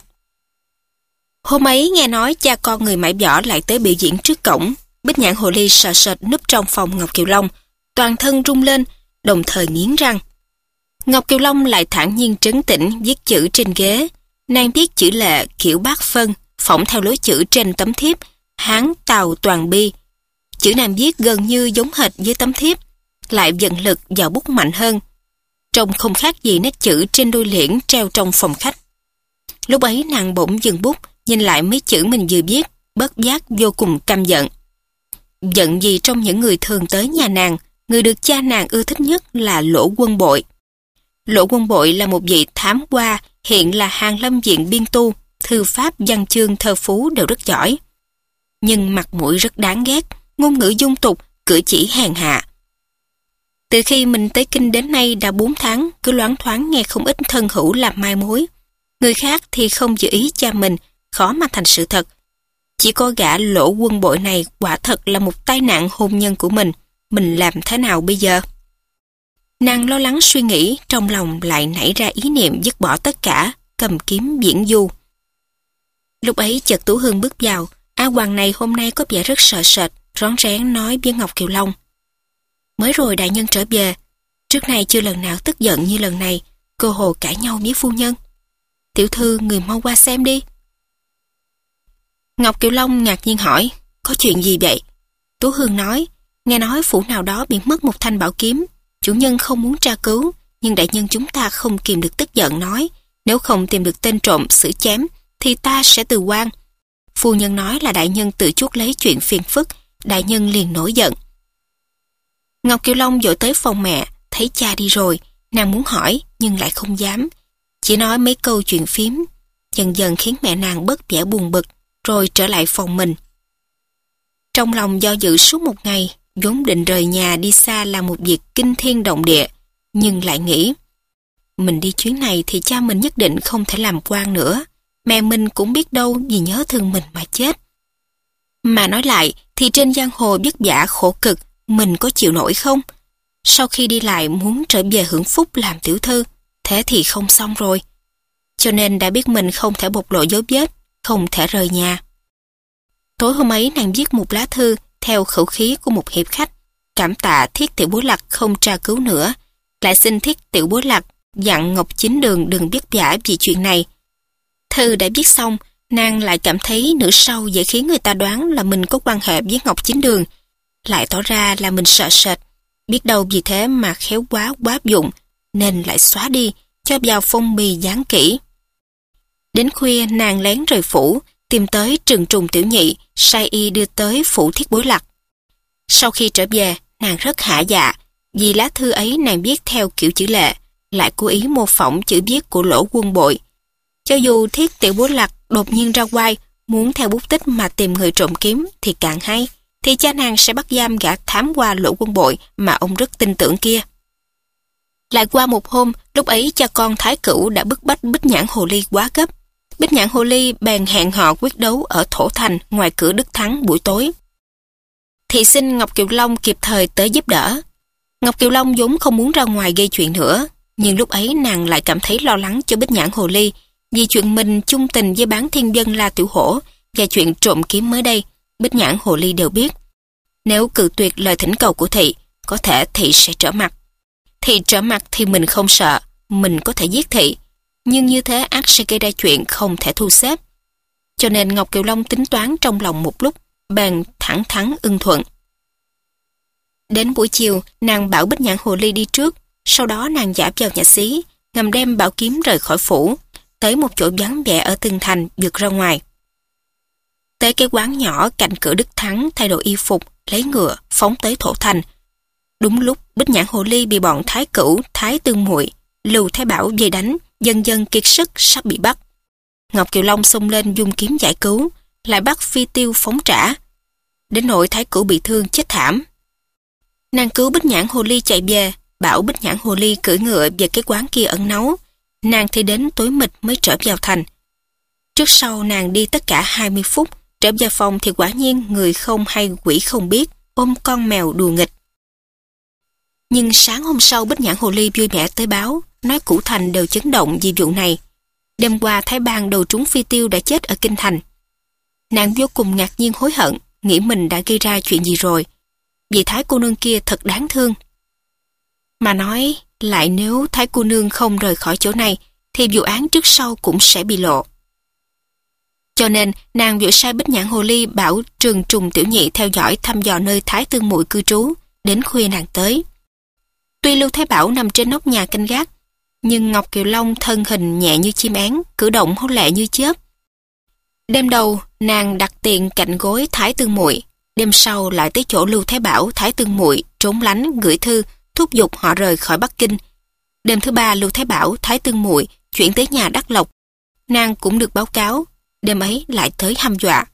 Hôm ấy nghe nói cha con người Mãi Võ lại tới biểu diễn trước cổng. Bích Nhãn Hồ Ly sợ sệt núp trong phòng Ngọc Kiều Long, toàn thân rung lên, đồng thời nghiến răng. Ngọc Kiều Long lại thản nhiên trấn tĩnh viết chữ trên ghế. Nàng viết chữ lệ kiểu bát phân, phỏng theo lối chữ trên tấm thiếp Hán Tào Toàn Bi. Chữ nàng viết gần như giống hệt với tấm thiếp, lại vận lực vào bút mạnh hơn. Trông không khác gì nét chữ trên đôi liễn treo trong phòng khách. Lúc ấy nàng bỗng dừng bút, nhìn lại mấy chữ mình vừa viết, bất giác vô cùng căm giận. Giận gì trong những người thường tới nhà nàng, người được cha nàng ưa thích nhất là Lỗ Quân Bội. Lỗ Quân Bội là một vị thám hoa, hiện là Hàn Lâm viện biên tu, thư pháp văn chương thơ phú đều rất giỏi. Nhưng mặt mũi rất đáng ghét, ngôn ngữ dung tục, cử chỉ hèn hạ. Từ khi mình tới kinh đến nay đã bốn tháng, cứ loáng thoáng nghe không ít thân hữu làm mai mối. Người khác thì không dự ý cha mình, khó mà thành sự thật. Chỉ có gã Lỗ Quân Bội này quả thật là một tai nạn hôn nhân của mình. Mình làm thế nào bây giờ? Nàng lo lắng suy nghĩ, trong lòng lại nảy ra ý niệm dứt bỏ tất cả, cầm kiếm viễn du. Lúc ấy chợt Tú Hương bước vào, A Hoàng này hôm nay có vẻ rất sợ sệt, rón rén nói với Ngọc Kiều Long. Mới rồi đại nhân trở về, Trước nay chưa lần nào tức giận như lần này, cô hồ cãi nhau với phu nhân. Tiểu thư, người mau qua xem đi. Ngọc Kiều Long ngạc nhiên hỏi, có chuyện gì vậy? Tú Hương nói, nghe nói phủ nào đó bị mất một thanh bảo kiếm. Chủ nhân không muốn tra cứu, nhưng đại nhân chúng ta không kìm được tức giận nói, nếu không tìm được tên trộm xử chém, thì ta sẽ từ quan. Phu nhân nói là đại nhân tự chuốc lấy chuyện phiền phức, đại nhân liền nổi giận. Ngọc Kiều Long vội tới phòng mẹ, thấy cha đi rồi, nàng muốn hỏi nhưng lại không dám. Chỉ nói mấy câu chuyện phím, dần dần khiến mẹ nàng bớt vẻ buồn bực, rồi trở lại phòng mình. Trong lòng do dự suốt một ngày, vốn định rời nhà đi xa là một việc kinh thiên động địa, nhưng lại nghĩ, mình đi chuyến này thì cha mình nhất định không thể làm quan nữa, mẹ mình cũng biết đâu vì nhớ thương mình mà chết. Mà nói lại thì trên giang hồ vất vả khổ cực, mình có chịu nổi không? Sau khi đi lại muốn trở về hưởng phúc làm tiểu thư, thế thì không xong rồi. Cho nên đã biết mình không thể bộc lộ dấu vết, không thể rời nhà. Tối hôm ấy nàng viết một lá thư theo khẩu khí của một hiệp khách, cảm tạ Thiết Tiểu Bối Lạc không tra cứu nữa, lại xin Thiết Tiểu Bối Lạc dặn Ngọc Chính Đường đừng biết vả vì chuyện này. Thư đã viết xong, nàng lại cảm thấy nửa sau dễ khiến người ta đoán là mình có quan hệ với Ngọc Chính Đường, lại tỏ ra là mình sợ sệt, biết đâu vì thế mà khéo quá quá áp dụng, nên lại xóa đi, cho vào phong bì dán kỹ. Đến khuya nàng lén rời phủ, tìm tới Trừng Trùng Tiểu Nhị, sai y đưa tới phủ Thiết Bối Lạc. Sau khi trở về, nàng rất hả dạ, vì lá thư ấy nàng viết theo kiểu chữ lệ, lại cố ý mô phỏng chữ viết của Lỗ Quân Bội. Cho dù Thiết Tiểu Bối Lạc đột nhiên ra oai, muốn theo bút tích mà tìm người trộm kiếm thì càng hay, thì cha nàng sẽ bắt giam gã thám qua Lỗ Quân Bội mà ông rất tin tưởng kia. Lại qua một hôm, lúc ấy cha con Thái Cửu đã bức bách Bích Nhãn Hồ Ly quá gấp. Bích Nhãn Hồ Ly bèn hẹn họ quyết đấu ở Thổ Thành ngoài cửa Đức Thắng buổi tối. Thì xin Ngọc Kiều Long kịp thời tới giúp đỡ. Ngọc Kiều Long vốn không muốn ra ngoài gây chuyện nữa, nhưng lúc ấy nàng lại cảm thấy lo lắng cho Bích Nhãn Hồ Ly, vì chuyện mình chung tình với Bán Thiên Vân La Tiểu Hổ và chuyện trộm kiếm mới đây, Bích Nhãn Hồ Ly đều biết. Nếu cự tuyệt lời thỉnh cầu của thị, có thể thị sẽ trở mặt. Thị trở mặt thì mình không sợ, mình có thể giết thị, nhưng như thế ắt sẽ gây ra chuyện không thể thu xếp. Cho nên Ngọc Kiều Long tính toán trong lòng một lúc, bèn thẳng thắn ưng thuận. Đến buổi chiều, nàng bảo Bích Nhãn Hồ Ly đi trước, sau đó nàng giả vào nhà xí, ngầm đem bảo kiếm rời khỏi phủ, tới một chỗ vắng vẻ ở Tương Thành vượt ra ngoài. Tới cái quán nhỏ cạnh cửa Đức Thắng thay đổi y phục, lấy ngựa, phóng tới Thổ Thành. Đúng lúc Bích Nhãn Hồ Ly bị bọn Thái Cửu, Thái Tương Muội, Lưu Thái Bảo vây đánh, dần dần kiệt sức sắp bị bắt. Ngọc Kiều Long xông lên dung kiếm giải cứu, lại bắt phi tiêu phóng trả. Đến nỗi Thái Cửu bị thương chết thảm. Nàng cứu Bích Nhãn Hồ Ly chạy về, bảo Bích Nhãn Hồ Ly cưỡi ngựa về cái quán kia ẩn náu. Nàng thì đến tối mịt mới trở vào thành. Trước sau nàng đi tất cả hai mươi phút, trở về phòng thì quả nhiên người không hay quỷ không biết, ôm con mèo đùa nghịch. Nhưng sáng hôm sau Bích Nhãn Hồ Ly vui vẻ tới báo, nói Cửu Thành đều chấn động vì vụ này. Đêm qua Thái Bang đầu trúng phi tiêu đã chết ở Kinh Thành. Nàng vô cùng ngạc nhiên hối hận, nghĩ mình đã gây ra chuyện gì rồi. Vì Thái cô nương kia thật đáng thương. Mà nói, lại nếu Thái cô nương không rời khỏi chỗ này, thì vụ án trước sau cũng sẽ bị lộ. Cho nên, nàng vội sai Bích Nhãn Hồ Ly bảo Trường Trùng Tiểu Nhị theo dõi thăm dò nơi Thái Tương Muội cư trú, đến khuya nàng tới. Tuy Lưu Thái Bảo nằm trên nóc nhà canh gác, nhưng Ngọc Kiều Long thân hình nhẹ như chim én, cử động hô lẹ như chớp. Đêm đầu, nàng đặt tiền cạnh gối Thái Tương Muội, đêm sau lại tới chỗ Lưu Thái Bảo, Thái Tương Muội trốn lánh gửi thư, thúc giục họ rời khỏi Bắc Kinh. Đêm thứ ba Lưu Thái Bảo, Thái Tương Muội chuyển tới nhà Đắc Lộc, nàng cũng được báo cáo, đêm ấy lại tới hăm dọa.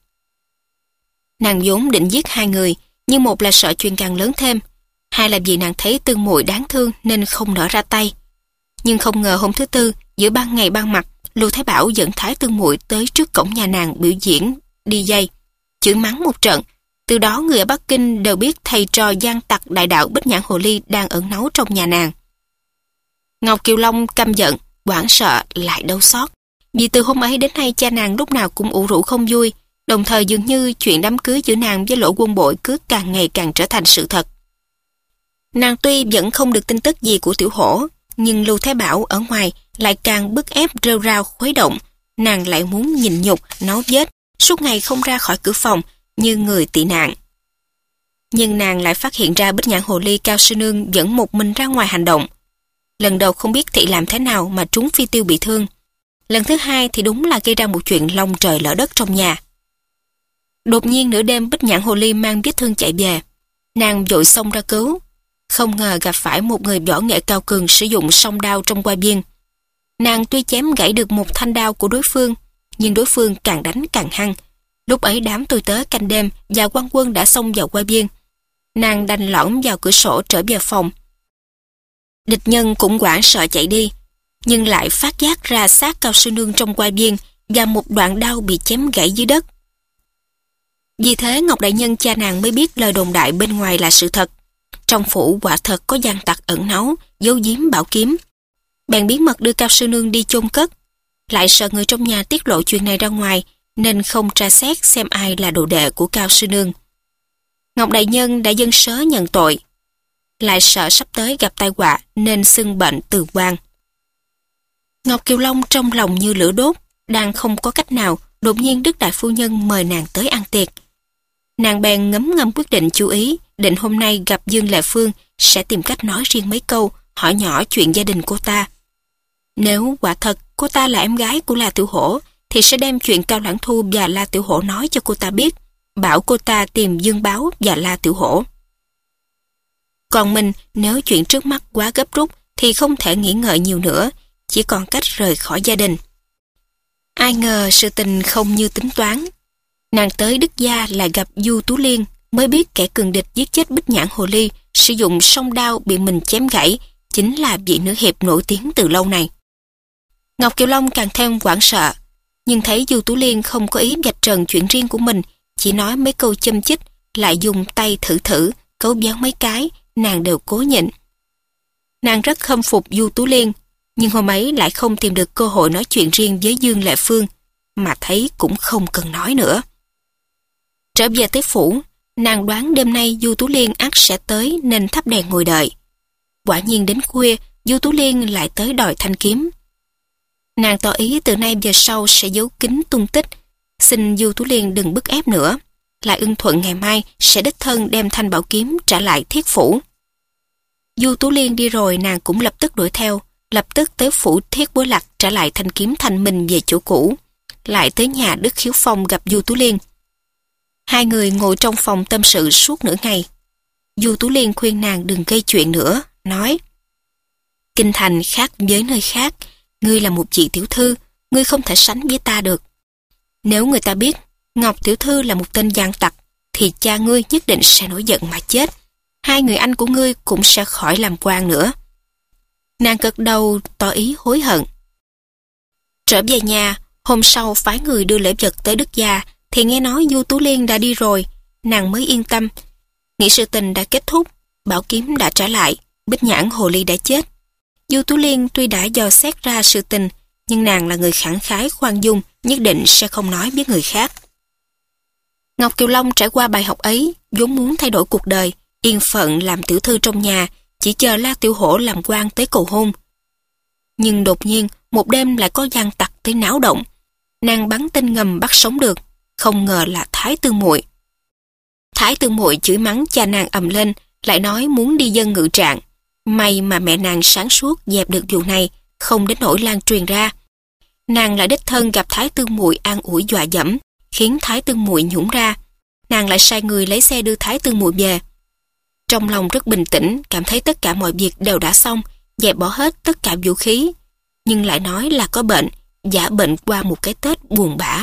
Nàng vốn định giết hai người, nhưng một là sợ chuyện càng lớn thêm, hai là vì nàng thấy Tương Muội đáng thương nên không nỡ ra tay. Nhưng không ngờ hôm thứ tư, giữa ban ngày ban mặt, Lưu Thái Bảo dẫn Thái Tương Muội tới trước cổng nhà nàng biểu diễn đi dây, chửi mắng một trận. Từ đó người ở Bắc Kinh đều biết thầy trò gian tặc đại đạo Bích Nhãn Hồ Ly đang ẩn náu trong nhà nàng. Ngọc Kiều Long căm giận, hoảng sợ lại đau xót. Vì từ hôm ấy đến nay cha nàng lúc nào cũng ủ rũ không vui, đồng thời dường như chuyện đám cưới giữa nàng với Lỗ Quân Bội cứ càng ngày càng trở thành sự thật. Nàng tuy vẫn không được tin tức gì của Tiểu Hổ, nhưng Lưu Thái Bảo ở ngoài lại càng bức ép rêu rao khuấy động. Nàng lại muốn nhịn nhục, náu vết, suốt ngày không ra khỏi cửa phòng như người tị nạn. Nhưng nàng lại phát hiện ra Bích Nhãn Hồ Ly Cao Sư Nương vẫn một mình ra ngoài hành động. Lần đầu không biết thị làm thế nào mà trúng phi tiêu bị thương. Lần thứ hai thì đúng là gây ra một chuyện long trời lỡ đất trong nhà. Đột nhiên nửa đêm Bích Nhãn Hồ Ly mang vết thương chạy về. Nàng vội xông ra cứu. Không ngờ gặp phải một người võ nghệ cao cường sử dụng song đao trong qua biên. Nàng tuy chém gãy được một thanh đao của đối phương, nhưng đối phương càng đánh càng hăng. Lúc ấy đám tôi tớ canh đêm và quan quân đã xông vào qua biên. Nàng đành lõm vào cửa sổ trở về phòng. Địch nhân cũng hoảng sợ chạy đi, nhưng lại phát giác ra xác Cao Sư Nương trong qua biên và một đoạn đao bị chém gãy dưới đất. Vì thế Ngọc Đại Nhân cha nàng mới biết lời đồn đại bên ngoài là sự thật. Trong phủ quả thật có gian tặc ẩn náu, giấu giếm bảo kiếm. Bèn bí mật đưa Cao Sư Nương đi chôn cất. Lại sợ người trong nhà tiết lộ chuyện này ra ngoài, nên không tra xét xem ai là đồ đệ của Cao Sư Nương. Ngọc Đại Nhân đã dâng sớ nhận tội, lại sợ sắp tới gặp tai họa nên xưng bệnh từ quan. Ngọc Kiều Long trong lòng như lửa đốt, đang không có cách nào, đột nhiên Đức Đại Phu Nhân mời nàng tới ăn tiệc. Nàng bèn ngấm ngâm quyết định chú ý, định hôm nay gặp Dương Lệ Phương sẽ tìm cách nói riêng mấy câu, hỏi nhỏ chuyện gia đình cô ta. Nếu quả thật cô ta là em gái của La Tiểu Hổ, thì sẽ đem chuyện Cao Lãng Thu và La Tiểu Hổ nói cho cô ta biết, bảo cô ta tìm Dương Báo và La Tiểu Hổ. Còn mình, nếu chuyện trước mắt quá gấp rút thì không thể nghĩ ngợi nhiều nữa, chỉ còn cách rời khỏi gia đình. Ai ngờ sự tình không như tính toán. Nàng tới Đức Gia lại gặp Du Tú Liên, mới biết kẻ cường địch giết chết Bích Nhãn Hồ Ly sử dụng song đao bị mình chém gãy chính là vị nữ hiệp nổi tiếng từ lâu này. Ngọc Kiều Long càng thêm hoảng sợ, nhưng thấy Du Tú Liên không có ý vạch trần chuyện riêng của mình, chỉ nói mấy câu châm chích, lại dùng tay thử thử, cấu véo mấy cái, nàng đều cố nhịn. Nàng rất khâm phục Du Tú Liên, nhưng hôm ấy lại không tìm được cơ hội nói chuyện riêng với Dương Lệ Phương, mà thấy cũng không cần nói nữa. Trở về tới phủ, nàng đoán đêm nay Du Tú Liên ắt sẽ tới nên thắp đèn ngồi đợi. Quả nhiên đến khuya, Du Tú Liên lại tới đòi thanh kiếm. Nàng tỏ ý từ nay về sau sẽ giấu kín tung tích, xin Du Tú Liên đừng bức ép nữa, lại ưng thuận ngày mai sẽ đích thân đem thanh bảo kiếm trả lại Thiết phủ. Du Tú Liên đi rồi, nàng cũng lập tức đuổi theo, lập tức tới phủ Thiết Bối Lạc trả lại thanh kiếm thanh minh về chỗ cũ, lại tới nhà Đức Khiếu Phong gặp Du Tú Liên. Hai người ngồi trong phòng tâm sự suốt nửa ngày. Du Tú Liên khuyên nàng đừng gây chuyện nữa, nói: Kinh thành khác với nơi khác, ngươi là một vị tiểu thư, ngươi không thể sánh với ta được. Nếu người ta biết Ngọc tiểu thư là một tên gian tặc, thì cha ngươi nhất định sẽ nổi giận mà chết. Hai người anh của ngươi cũng sẽ khỏi làm quan nữa. Nàng gật đầu tỏ ý hối hận. Trở về nhà, hôm sau phái người đưa lễ vật tới Đức Gia, thì nghe nói Du Tú Liên đã đi rồi, nàng mới yên tâm. Nghĩ sự tình đã kết thúc, bảo kiếm đã trả lại, Bích Nhãn Hồ Ly đã chết. Du Tú Liên tuy đã dò xét ra sự tình, nhưng nàng là người khẳng khái khoan dung, nhất định sẽ không nói với người khác. Ngọc Kiều Long trải qua bài học ấy, vốn muốn thay đổi cuộc đời, yên phận làm tiểu thư trong nhà, chỉ chờ La Tiểu Hổ làm quan tới cầu hôn. Nhưng đột nhiên, một đêm lại có gian tặc tới náo động. Nàng bắn tên ngầm bắt sống được, không ngờ là Thái Tương Muội. Thái Tương Muội chửi mắng cha nàng ầm lên, lại nói muốn đi dân ngự trạng. May mà mẹ nàng sáng suốt dẹp được vụ này, không đến nỗi lan truyền ra. Nàng lại đích thân gặp Thái Tương Muội an ủi dọa dẫm, khiến Thái Tương Muội nhũn ra. Nàng lại sai người lấy xe đưa Thái Tương Muội về. Trong lòng rất bình tĩnh, cảm thấy tất cả mọi việc đều đã xong, dẹp bỏ hết tất cả vũ khí, nhưng lại nói là có bệnh, giả bệnh qua một cái Tết buồn bã.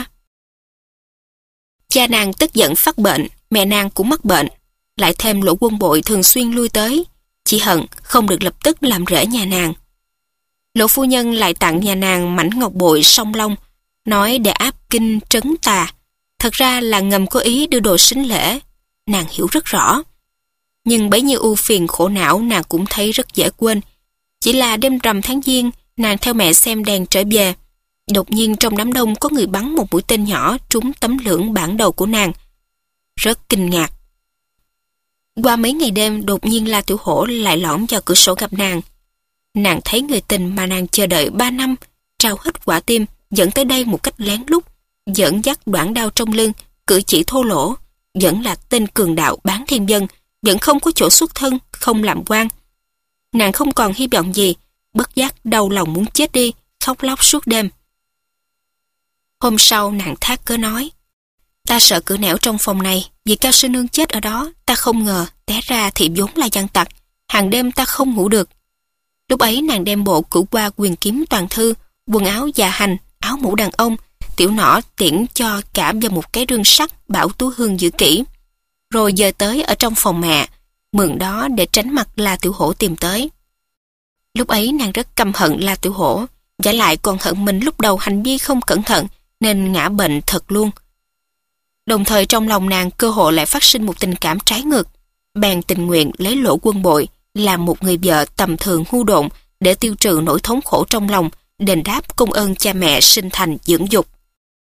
Cha nàng tức giận phát bệnh, mẹ nàng cũng mắc bệnh, lại thêm Lỗ Quân Bội thường xuyên lui tới, chỉ hận không được lập tức làm rễ nhà nàng. Lỗ phu nhân lại tặng nhà nàng mảnh ngọc bội song long, nói để áp kinh trấn tà. Thật ra là ngầm có ý đưa đồ sính lễ, nàng hiểu rất rõ. Nhưng bấy nhiêu ưu phiền khổ não nàng cũng thấy rất dễ quên. Chỉ là đêm rằm tháng giêng, nàng theo mẹ xem đèn trở về. Đột nhiên trong đám đông có người bắn một mũi tên nhỏ trúng tấm lưỡng bản đầu của nàng. Rất kinh ngạc. Qua mấy ngày đêm, đột nhiên La Tiểu Hổ lại lỏn vào cửa sổ gặp nàng. Nàng thấy người tình mà nàng chờ đợi ba năm, trao hết quả tim, dẫn tới đây một cách lén lút, dẫn dắt đoạn đao trong lưng, cử chỉ thô lỗ, vẫn là tên cường đạo bán thiên dân, vẫn không có chỗ xuất thân, không làm quan. Nàng không còn hy vọng gì, bất giác đau lòng muốn chết đi, khóc lóc suốt đêm. Hôm sau nàng thác cớ nói, ta sợ cửa nẻo trong phòng này, vì Cao sư nương chết ở đó, ta không ngờ, té ra thì vốn là gian tặc, hàng đêm ta không ngủ được. Lúc ấy nàng đem bộ cửu qua quyền kiếm toàn thư, quần áo dạ hành, áo mũ đàn ông, tiểu nỏ tiễn cho cả vào một cái rương sắt, bảo Tú Hương giữ kỹ. Rồi dời tới ở trong phòng mẹ, mượn đó để tránh mặt La Tiểu Hổ tìm tới. Lúc ấy nàng rất căm hận La Tiểu Hổ, giả lại còn hận mình lúc đầu hành vi không cẩn thận, nên ngã bệnh thật luôn. Đồng thời trong lòng nàng cơ hội lại phát sinh một tình cảm trái ngược, bèn tình nguyện lấy lỗ quân bội, làm một người vợ tầm thường ngu độn để tiêu trừ nỗi thống khổ trong lòng, đền đáp công ơn cha mẹ sinh thành dưỡng dục.